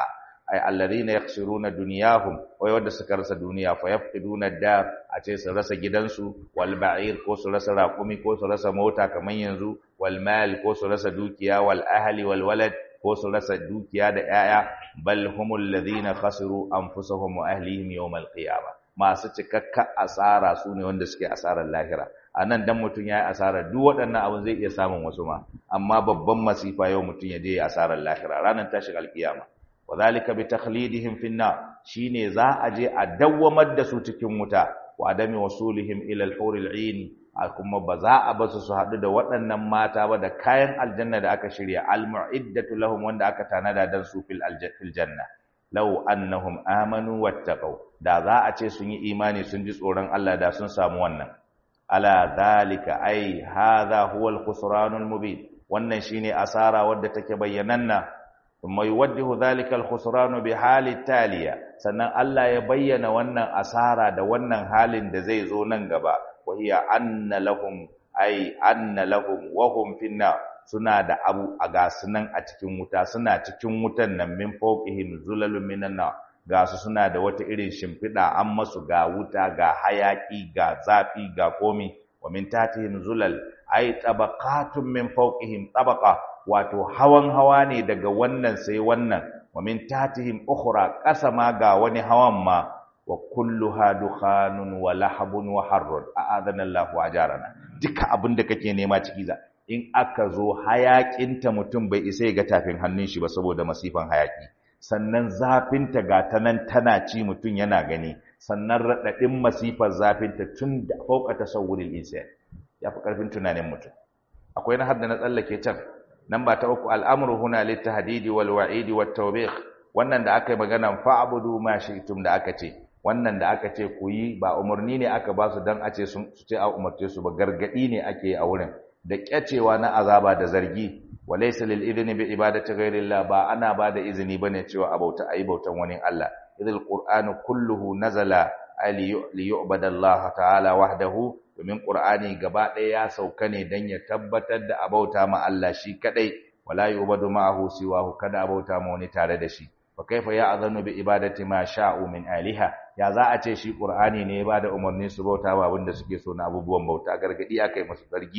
ay alladhina yakhsiruna dunyahum wai wanda suka rasa duniya fa yafqiduna dar a ce su rasa gidansu wal ba'ir ko su rasa raqumi ko su rasa mota kaman yanzu wal mal ko su rasa dukiya wal ahli wal walad ko su rasa dukiya da yaya bal humul ladhina khasiru anfusahum wa ahlihim yawmal qiyamah masu cikakka asara sune wanda suke asarar lahira anan dan mutun yayi asara duk waɗannan abun zai iya samun wasu ma amma babban masifa yau mutun ya je asarar lahira ranar tashin alkiyama wadhalika bi takhlidihim fi an-nar shine za a je a dawwamar da su cikin wuta wa adami wasulihim ila al-huril 'ain kuma ba za a basu su hadu da waɗannan mata ba da kayan aljanna da aka shirya al-mu'iddatu lahum wanda aka tanada dan su fil janna law annahum amanu wattaqu da za a ce sun yi imani sun ji tsoron Allah da sun samu wannan ala dhalika ai hadha huwa al-khusranul mubin wannan shine asara wadda take bayyananna ثم يوضح ذلك الخسران بحال التاليه sannan Allah ya bayyana wannan asara da wannan halin da zai zo nan gaba wa hiya anna lahum ay anna lahum wa hum finna suna da abu a gasunan a cikin wuta suna cikin wutan nan min fawqihim zulalun minan nar gasu suna da wata irin shimfida an masu ga wuta ga hayaki ga zafi ga komi wa min tatihim zulal ay tabaqatun min fawqihim tabaqa wato hawan hawa ne daga wannan sai wannan wa min tatihim ukhra qasama ga wani hawan ma wa kulluha dukhanun wa lahabun wa harrun a'adana Allahu ajarana duka abinda kake nema ciki za in aka zo hayakinta mutum bai isa ga tafin hannun shi ba saboda masifan hayaki sannan zafinta ga tanan tana ci mutum yana gani sannan radadin masifar zafinta tun da fauka tasawwuril insan yafi karfin tunanin mutum akwai na hadda na tsallake can namba ta uku al'amru huna litahdidi wal wa'idi wat tawbih wannan da aka yi maganan fa'budu ma shi'tum da aka ce wannan da aka ce ku yi ba umarni ne aka ba su dan a ce sun su ce a umarce su ba gargadi ne ake a wurin da kyacewa na azaba da zargi walaysa lil idni bi ibadati ghayrillah ba ana ba da izini bane cewa abauta ayi bautan wani Allah idil qur'anu kulluhu nazala ali yu'badallaha ta'ala wahdahu domin qur'ani gaba ɗaya ya sauka ne dan ya tabbatar da abauta ma Allah shi kadai wala yu'badu ma'ahu siwahu kada abauta ma wani tare da shi fa kaifa ya'zanu bi ibadati ma sha'u min aliha ya za a ce shi qur'ani ne ya bada umarni su bauta ba abinda suke so na abubuwan bauta gargadi akai musu zargi ne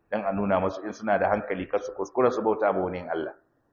dan a nuna musu in suna da hankali kar su kuskura su bauta ba wani Allah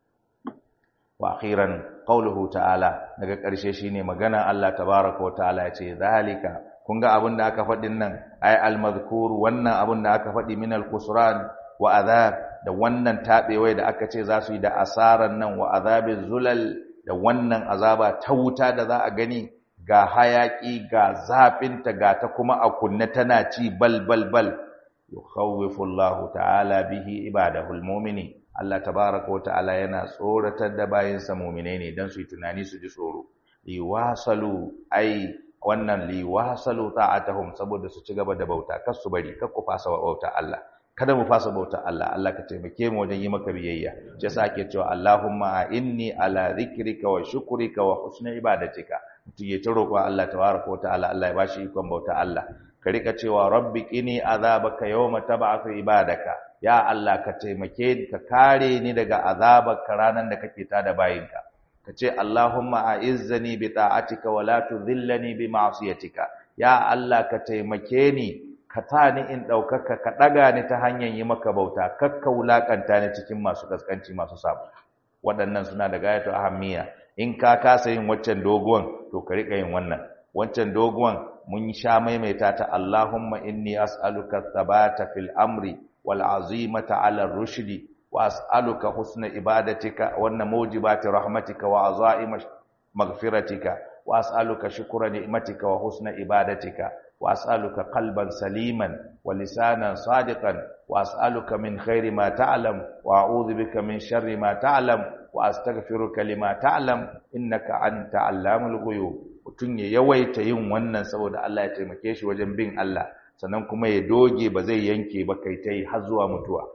wa akhiran qauluhu ta'ala daga ƙarshe shine magana Allah tabaaraka wa ta'ala yace zalika kun ga abin da aka faɗin nan ay al-madhkur wannan abin da aka faɗi min al-khusran wa azab da wannan tabewai da aka ce za su yi da asaran nan wa azabiz zulal da wannan azaba ta wuta da za a gani ga hayaki ga zafinta ga ta kuma a kunne tana ci bal bal bal yukhawwifu Allahu ta'ala bihi ibadahul mu'minin Allah tabaaraka wa ta'ala yana tsoratar da bayinsa mu'minai ne dan su yi tunani su ji tsoro liwasalu ai wannan liwasalu ta'atuhum saboda su ci gaba da bauta kar su bari kar ku fasa bauta Allah kada mu fasa bauta Allah Allah ka taimake mu wajen yi maka biyayya shi yasa ake cewa Allahumma inni ala dhikrika wa shukrika wa husni ibadatika mutum ya ta roƙo Allah tabaraka wa ta'ala Allah ya bashi ikon bauta Allah ka rika cewa rabbi qini azabaka yawma tab'athu ibadaka ya Allah ka taimake ni ka kare ni daga azabarka ranan da kake tada bayinka ka ce Allahumma a'izzani bi ta'atika wa la tudhillani bi ma'siyatika ya Allah ka taimake ni ka tani in daukaka ka daga ni ta hanyar yi maka bauta kakka wulakanta ni cikin masu kaskanci masu sabo waɗannan suna da gayatu ahammiya in ka kasa yin waccan doguwan to ka rika yin wannan wancan doguwan mun sha maimaita ta Allahumma inni as'aluka thabata fil amri wal azimata ala rushdi wa as'aluka husna ibadatika wa mujibati rahmatika wa azaima maghfiratika wa as'aluka shukra ni'matika wa husna ibadatika wa as'aluka qalban saliman wa lisanan sadiqan wa as'aluka min khairi ma ta'lam wa a'udhu bika min sharri ma ta'lam wa astaghfiruka lima ta'lam innaka anta allamul ghuyub mutun ya yawaita yin wannan saboda Allah ya taimake shi wajen bin Allah sannan kuma ya doge ba zai yanke ba kai tai har zuwa mutuwa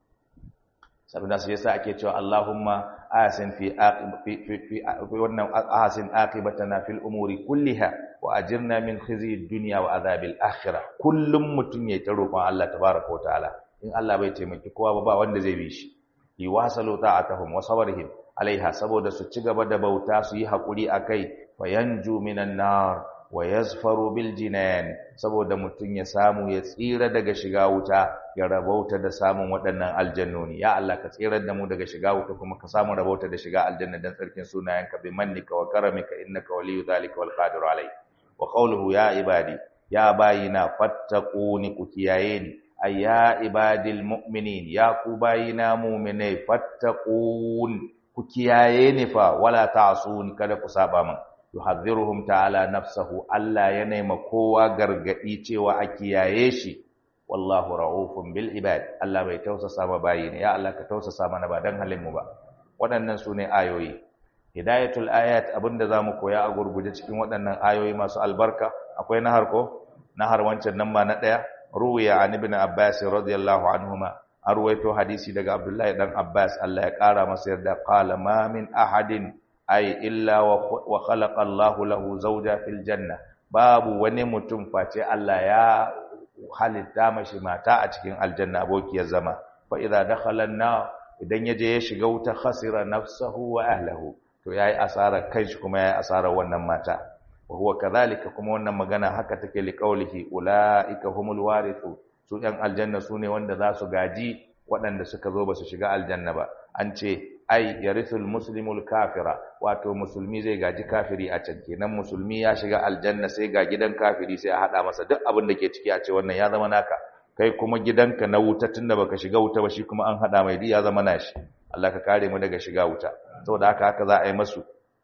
saboda sai yasa ake cewa Allahumma asin fi aqib fi fi wannan asin aqibatana fil umuri kulliha wa ajirna min khizyi dunya wa adhabil akhirah kullum mutun ya ta roƙon Allah tabaaraka wa ta'ala in Allah bai taimaki kowa ba ba wanda zai bi shi liwasalu ta'atuhum wa sabrihim alaiha saboda su ci gaba da bauta su yi hakuri akai fayanju minan nar wa yazfaru bil jinan saboda mutun ya samu ya tsira daga shiga wuta ya rabauta da samun waɗannan aljannoni ya Allah ka tsirar da mu daga shiga wuta kuma ka samu rabauta da shiga aljanna dan tsarkin sunayenka bi mannika wa karamika innaka waliyyu dhalika wal qadiru alai wa qawluhu ya ibadi ya bayina fattaquni ku kiyaye ni ayya ibadil mu'minin ya ku bayina mu'minai fattaqun ku kiyaye ni fa wala ta'sun kada ku saba min yuhadhiruhum ta'ala nafsuhu Allah ya naima kowa gargadi cewa a kiyaye shi wallahu raufun bil ibad Allah bai tausasa ma bayina ya Allah ka tausasa mana ba dan halin mu ba waɗannan sune ayoyi hidayatul ayat abinda zamu koya a gurguje cikin waɗannan ayoyi masu albarka akwai nahar ko nahar wancan nan ma na daya ruwiya an ibn Abbas radiyallahu anhuma arwayto hadisi daga Abdullahi dan Abbas Allah ya kara masa yarda qala ma min ahadin ay illa wa khalaqa Allahu lahu zawja fil janna babu wani mutum face Allah ya halitta mashi mata a cikin aljanna abokiyar zama fa idza dakhala an-nar idan yaje ya shiga wuta khasira nafsuhu wa ahlihi to yayi asarar kanshi kuma yayi asarar wannan mata wa huwa kadhalika kuma wannan magana haka take li qawlihi ulaika humul warithu su ɗan aljanna sune wanda za su gaji waɗanda suka zo ba su shiga aljanna ba an ce ai yarithul muslimul kafira wato musulmi zai gaji kafiri a can kenan musulmi ya shiga aljanna sai ga gidan kafiri sai a hada masa duk abin da ke ciki a ce wannan ya zama naka kai kuma gidanka na wuta tunda baka shiga wuta ba shi kuma an hada mai ya zama nashi Allah ka kare mu daga shiga wuta saboda haka haka za a yi masu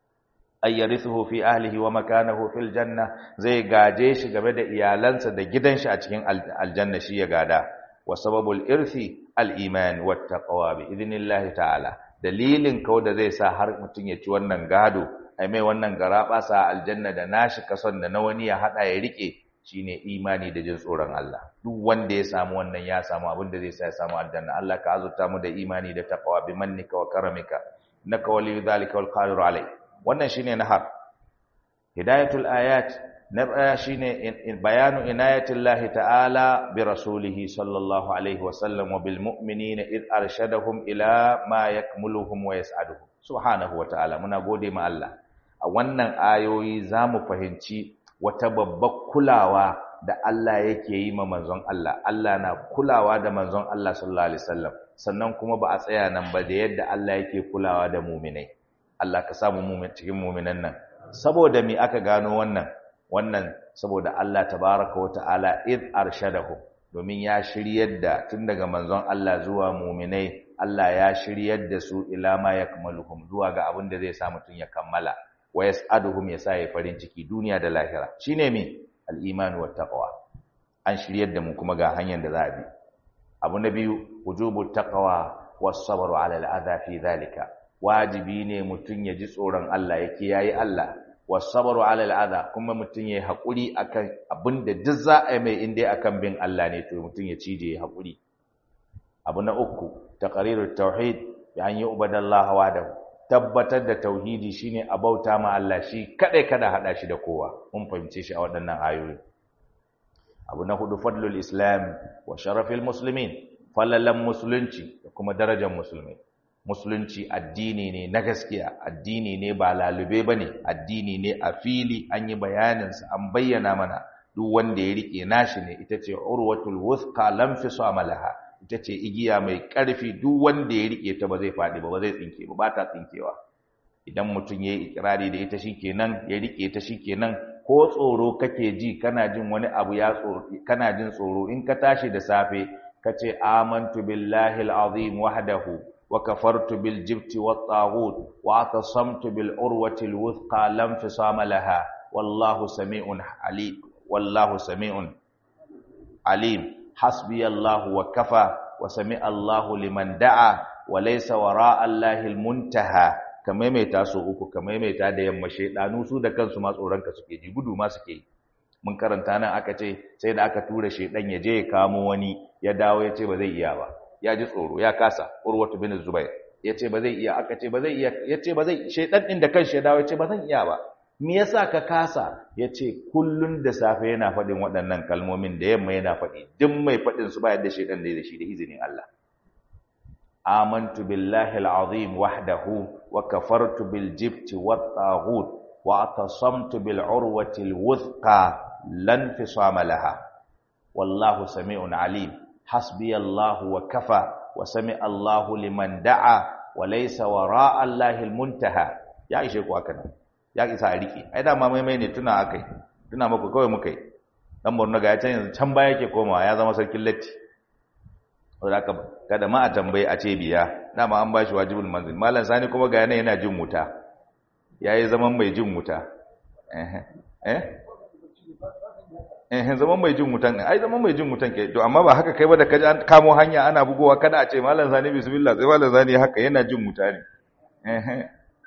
ay yarithuhu fi ahlihi wa makanahu fil janna zai gaje shi game da iyalansa da gidan shi a cikin aljanna shi ya gada wa sababul irthi al iman wat taqwa bi idnillahi ta'ala dalilin kau da zai sa har mutun ya ci wannan gado ai mai wannan garaba sa aljanna da nashi kason da na wani ya hada ya rike shine imani da jin tsoron Allah duk wanda ya samu wannan ya samu abin da zai sa ya samu aljanna Allah ka azurta mu da imani da taqwa bi mannika wa karamika innaka waliyyu dhalika wal qadiru alai wannan shine nahar hidayatul ayat na shine bayanu inayatillahi ta'ala bi rasulihi sallallahu alaihi wasallam wa bil mu'minina id arshadahum ila ma yakmuluhum wa yas'aduhum subhanahu wa ta'ala muna gode ma Allah a wannan ayoyi zamu fahimci wata babbar kulawa da Allah yake yi ma manzon Allah Allah na kulawa da manzon Allah sallallahu alaihi wasallam sannan kuma ba a tsaya nan ba da yadda Allah yake kulawa da mu'minai Allah ka samu mu'min cikin mu'minan nan saboda me aka gano wannan wannan saboda Allah tabaaraka wa ta'ala id arshadahu domin ya shiryar da tun daga manzon Allah zuwa mu'minai Allah ya shiryar da su ila ma yakmaluhum zuwa ga abin da zai sa mutun ya kammala wa yas'aduhum yasa ya farin ciki duniya da lahira shine me al-iman wa taqwa an shiryar da mu kuma ga hanyar da za a bi abu na biyu wujubu taqwa was-sabru 'ala al-adha fi dhalika wajibi ne mutun ya ji tsoron Allah yake yayi Allah was-sabru 'ala al-adha kuma mutun yayi hakuri akan abinda duk za a yi mai indai akan bin Allah ne to mutun ya cije hakuri abu na uku taqrirut tauhid bi an yu'badallaha wahdahu tabbatar da tauhidi shine a bauta ma Allah shi kadai kada hada shi da kowa mun fahimce shi a waɗannan ayoyi abu na hudu fadlul islam wa sharafil muslimin fallalan musulunci da kuma darajar musulmai musulunci addini ne na gaskiya addini ne ba lalube bane addini ne a fili an yi bayanin sa an bayyana mana duk wanda ya rike nashi ne ita ce urwatul wuthqa lam fisama laha ita ce igiya mai ƙarfi duk wanda ya rike ta ba zai faɗi ba ba zai tsinke ba ba ta tsinkewa idan mutum yayi ikrari da ita shikenan ya rike ta shikenan ko tsoro kake ji kana jin wani abu ya tsoro kana jin tsoro in ka tashi da safe kace amantu billahi alazim wahdahu wa kafartu bil jibti wat taghut wa atasamtu bil urwati al wuthqa lam fisama laha wallahu sami'un alim wallahu sami'un alim حسبي الله وكفى وسمع الله لمن دعا وليس وراء الله المنتهى kamar mai taso uku kamar mai ta da yamma shedanu su da kansu ma tsoranka suke ji gudu ma suke mun karanta nan aka ce sai da aka tura shedan ya je ya kamo wani ya dawo ya ce ba zai iya ba ya ji tsoro ya kasa urwatu bin zubair ya ce ba zai iya aka ce ba zai iya ya ce ba zai shedan din da kanshi ya dawo ya ce ba zan iya ba me yasa ka kasa yace kullun da safe yana fadin waɗannan kalmomin da yamma yana fadi duk mai fadin su ba yadda shedan da shi da izinin Allah amantu billahi alazim wahdahu wa kafartu bil jibti wat taghut wa atasamtu bil urwati al wuthqa lan fisama laha wallahu sami'un alim hasbiyallahu wa kafa wa sami'a Allahu liman da'a wa laysa wara'a Allahi al muntaha ya ishe ku haka nan ya isa a rike ai dama maimai ne tuna akai tuna muku kawai muka yi dan Borno ga ya can yanzu can baya yake komawa ya zama sarkin latti saboda haka kada ma a tambaye a ce biya dama an bashi wajibul manzil mallan sani kuma ga yana yana jin wuta yayi zaman mai jin wuta eh eh eh zaman mai jin wutan ai zaman mai jin wutan ke to amma ba haka kai ba da kaji an kamo hanya ana bugowa kada a ce mallan sani bismillah sai mallan sani haka yana jin wuta ne eh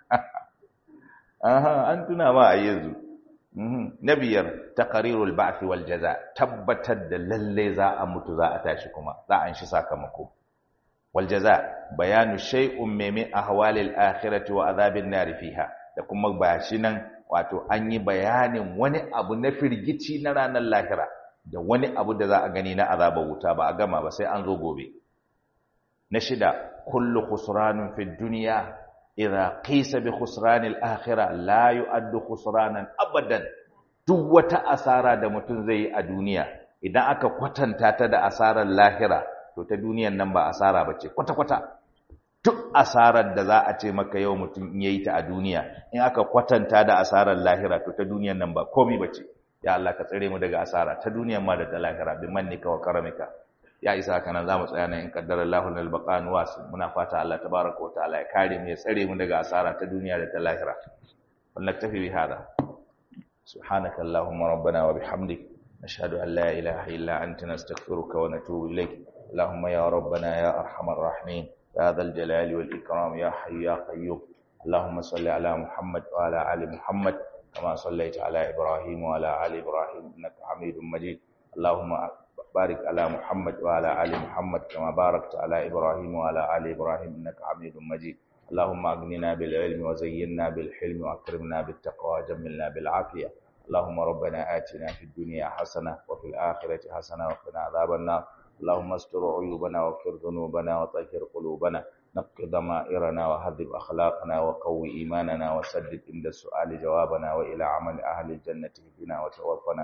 aha an tuna ma a yanzu na biyar taqrirul ba'th wal jaza tabbatar da lalle za a mutu za a tashi kuma za an shi sakamako wal jaza bayanu shay'un min ahwalil akhirati wa adhabin nar fiha da kuma bashi nan wato an yi bayanin wani abu na firgici na ranar lahira da wani abu da za a gani na azabar wuta ba a gama ba sai an zo gobe na shida kullu khusranun fid dunya idza qisa bi khusranil akhirah la yu'addu khusranan abadan duk wata asara da mutum zai yi a duniya idan aka kwatanta ta da asarar lahira to ta duniyan nan ba asara bace kwata kwata duk asarar da za a ce maka yau mutum in yayi ta a duniya in aka kwatanta da asarar lahira to ta duniyan nan ba komai bace ya Allah ka tsare mu daga asara ta duniyan ma da ta lahira bi mannika wa karamika ya isa haka nan zamu tsaya nan in qaddara Allahu lil baqan wasil muna fata Allah tabaaraka wa ta'ala ya kare mu ya tsare mu daga asara ta duniya da ta lahira wallahi tafi bi hada subhanaka allahumma rabbana wa bihamdik nashhadu an la ilaha illa anta nastaghfiruka wa natubu ilayk allahumma ya rabbana ya arhamar rahimin ya dhal jalali wal ikram ya hayy ya qayyum allahumma salli ala muhammad wa ala ali muhammad kama sallaita ala ibrahim wa ala ali ibrahim innaka hamidum majid allahumma بارك على محمد وعلى آل محمد كما باركت على إبراهيم وعلى آل إبراهيم إنك حميد مجيد اللهم أغننا بالعلم وزينا بالحلم وأكرمنا بالتقوى وجملنا بالعافية اللهم ربنا آتنا في الدنيا حسنة وفي الآخرة حسنة وقنا عذاب النار اللهم استر عيوبنا واغفر ذنوبنا وطهر قلوبنا نقض ضمائرنا وهذب أخلاقنا وقوي إيماننا وسدد عند السؤال جوابنا وإلى عمل أهل الجنة اهدنا وتوفنا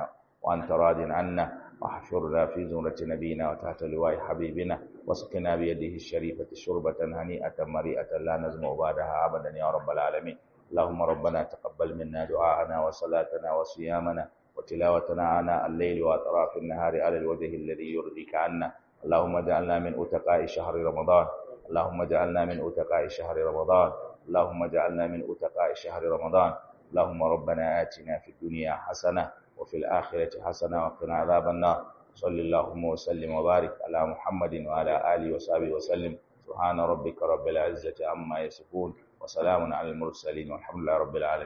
وأنت راض عنا واحشرنا في زمرة نبينا وتحت لواء حبيبنا واسقنا بيده الشريفة شربة هنيئة مريئة لا نزمع بعدها أبدا يا رب العالمين. اللهم ربنا تقبل منا دعاءنا وصلاتنا وصيامنا وتلاوتنا آناء الليل وأطراف النهار على الوجه الذي يرضيك عنا. اللهم اجعلنا من أتقاء شهر رمضان اللهم اجعلنا من أتقاء شهر رمضان اللهم اجعلنا من أتقاء شهر رمضان. اللهم ربنا آتنا في الدنيا حسنة وفي الآخرة حسنة وقنا عذاب النار. صل اللهم وسلم وبارك على محمد وعلى آله وصحبه وسلم. سبحان ربك رب العزة عما يصفون وسلام على المرسلين والحمد لله رب العالمين.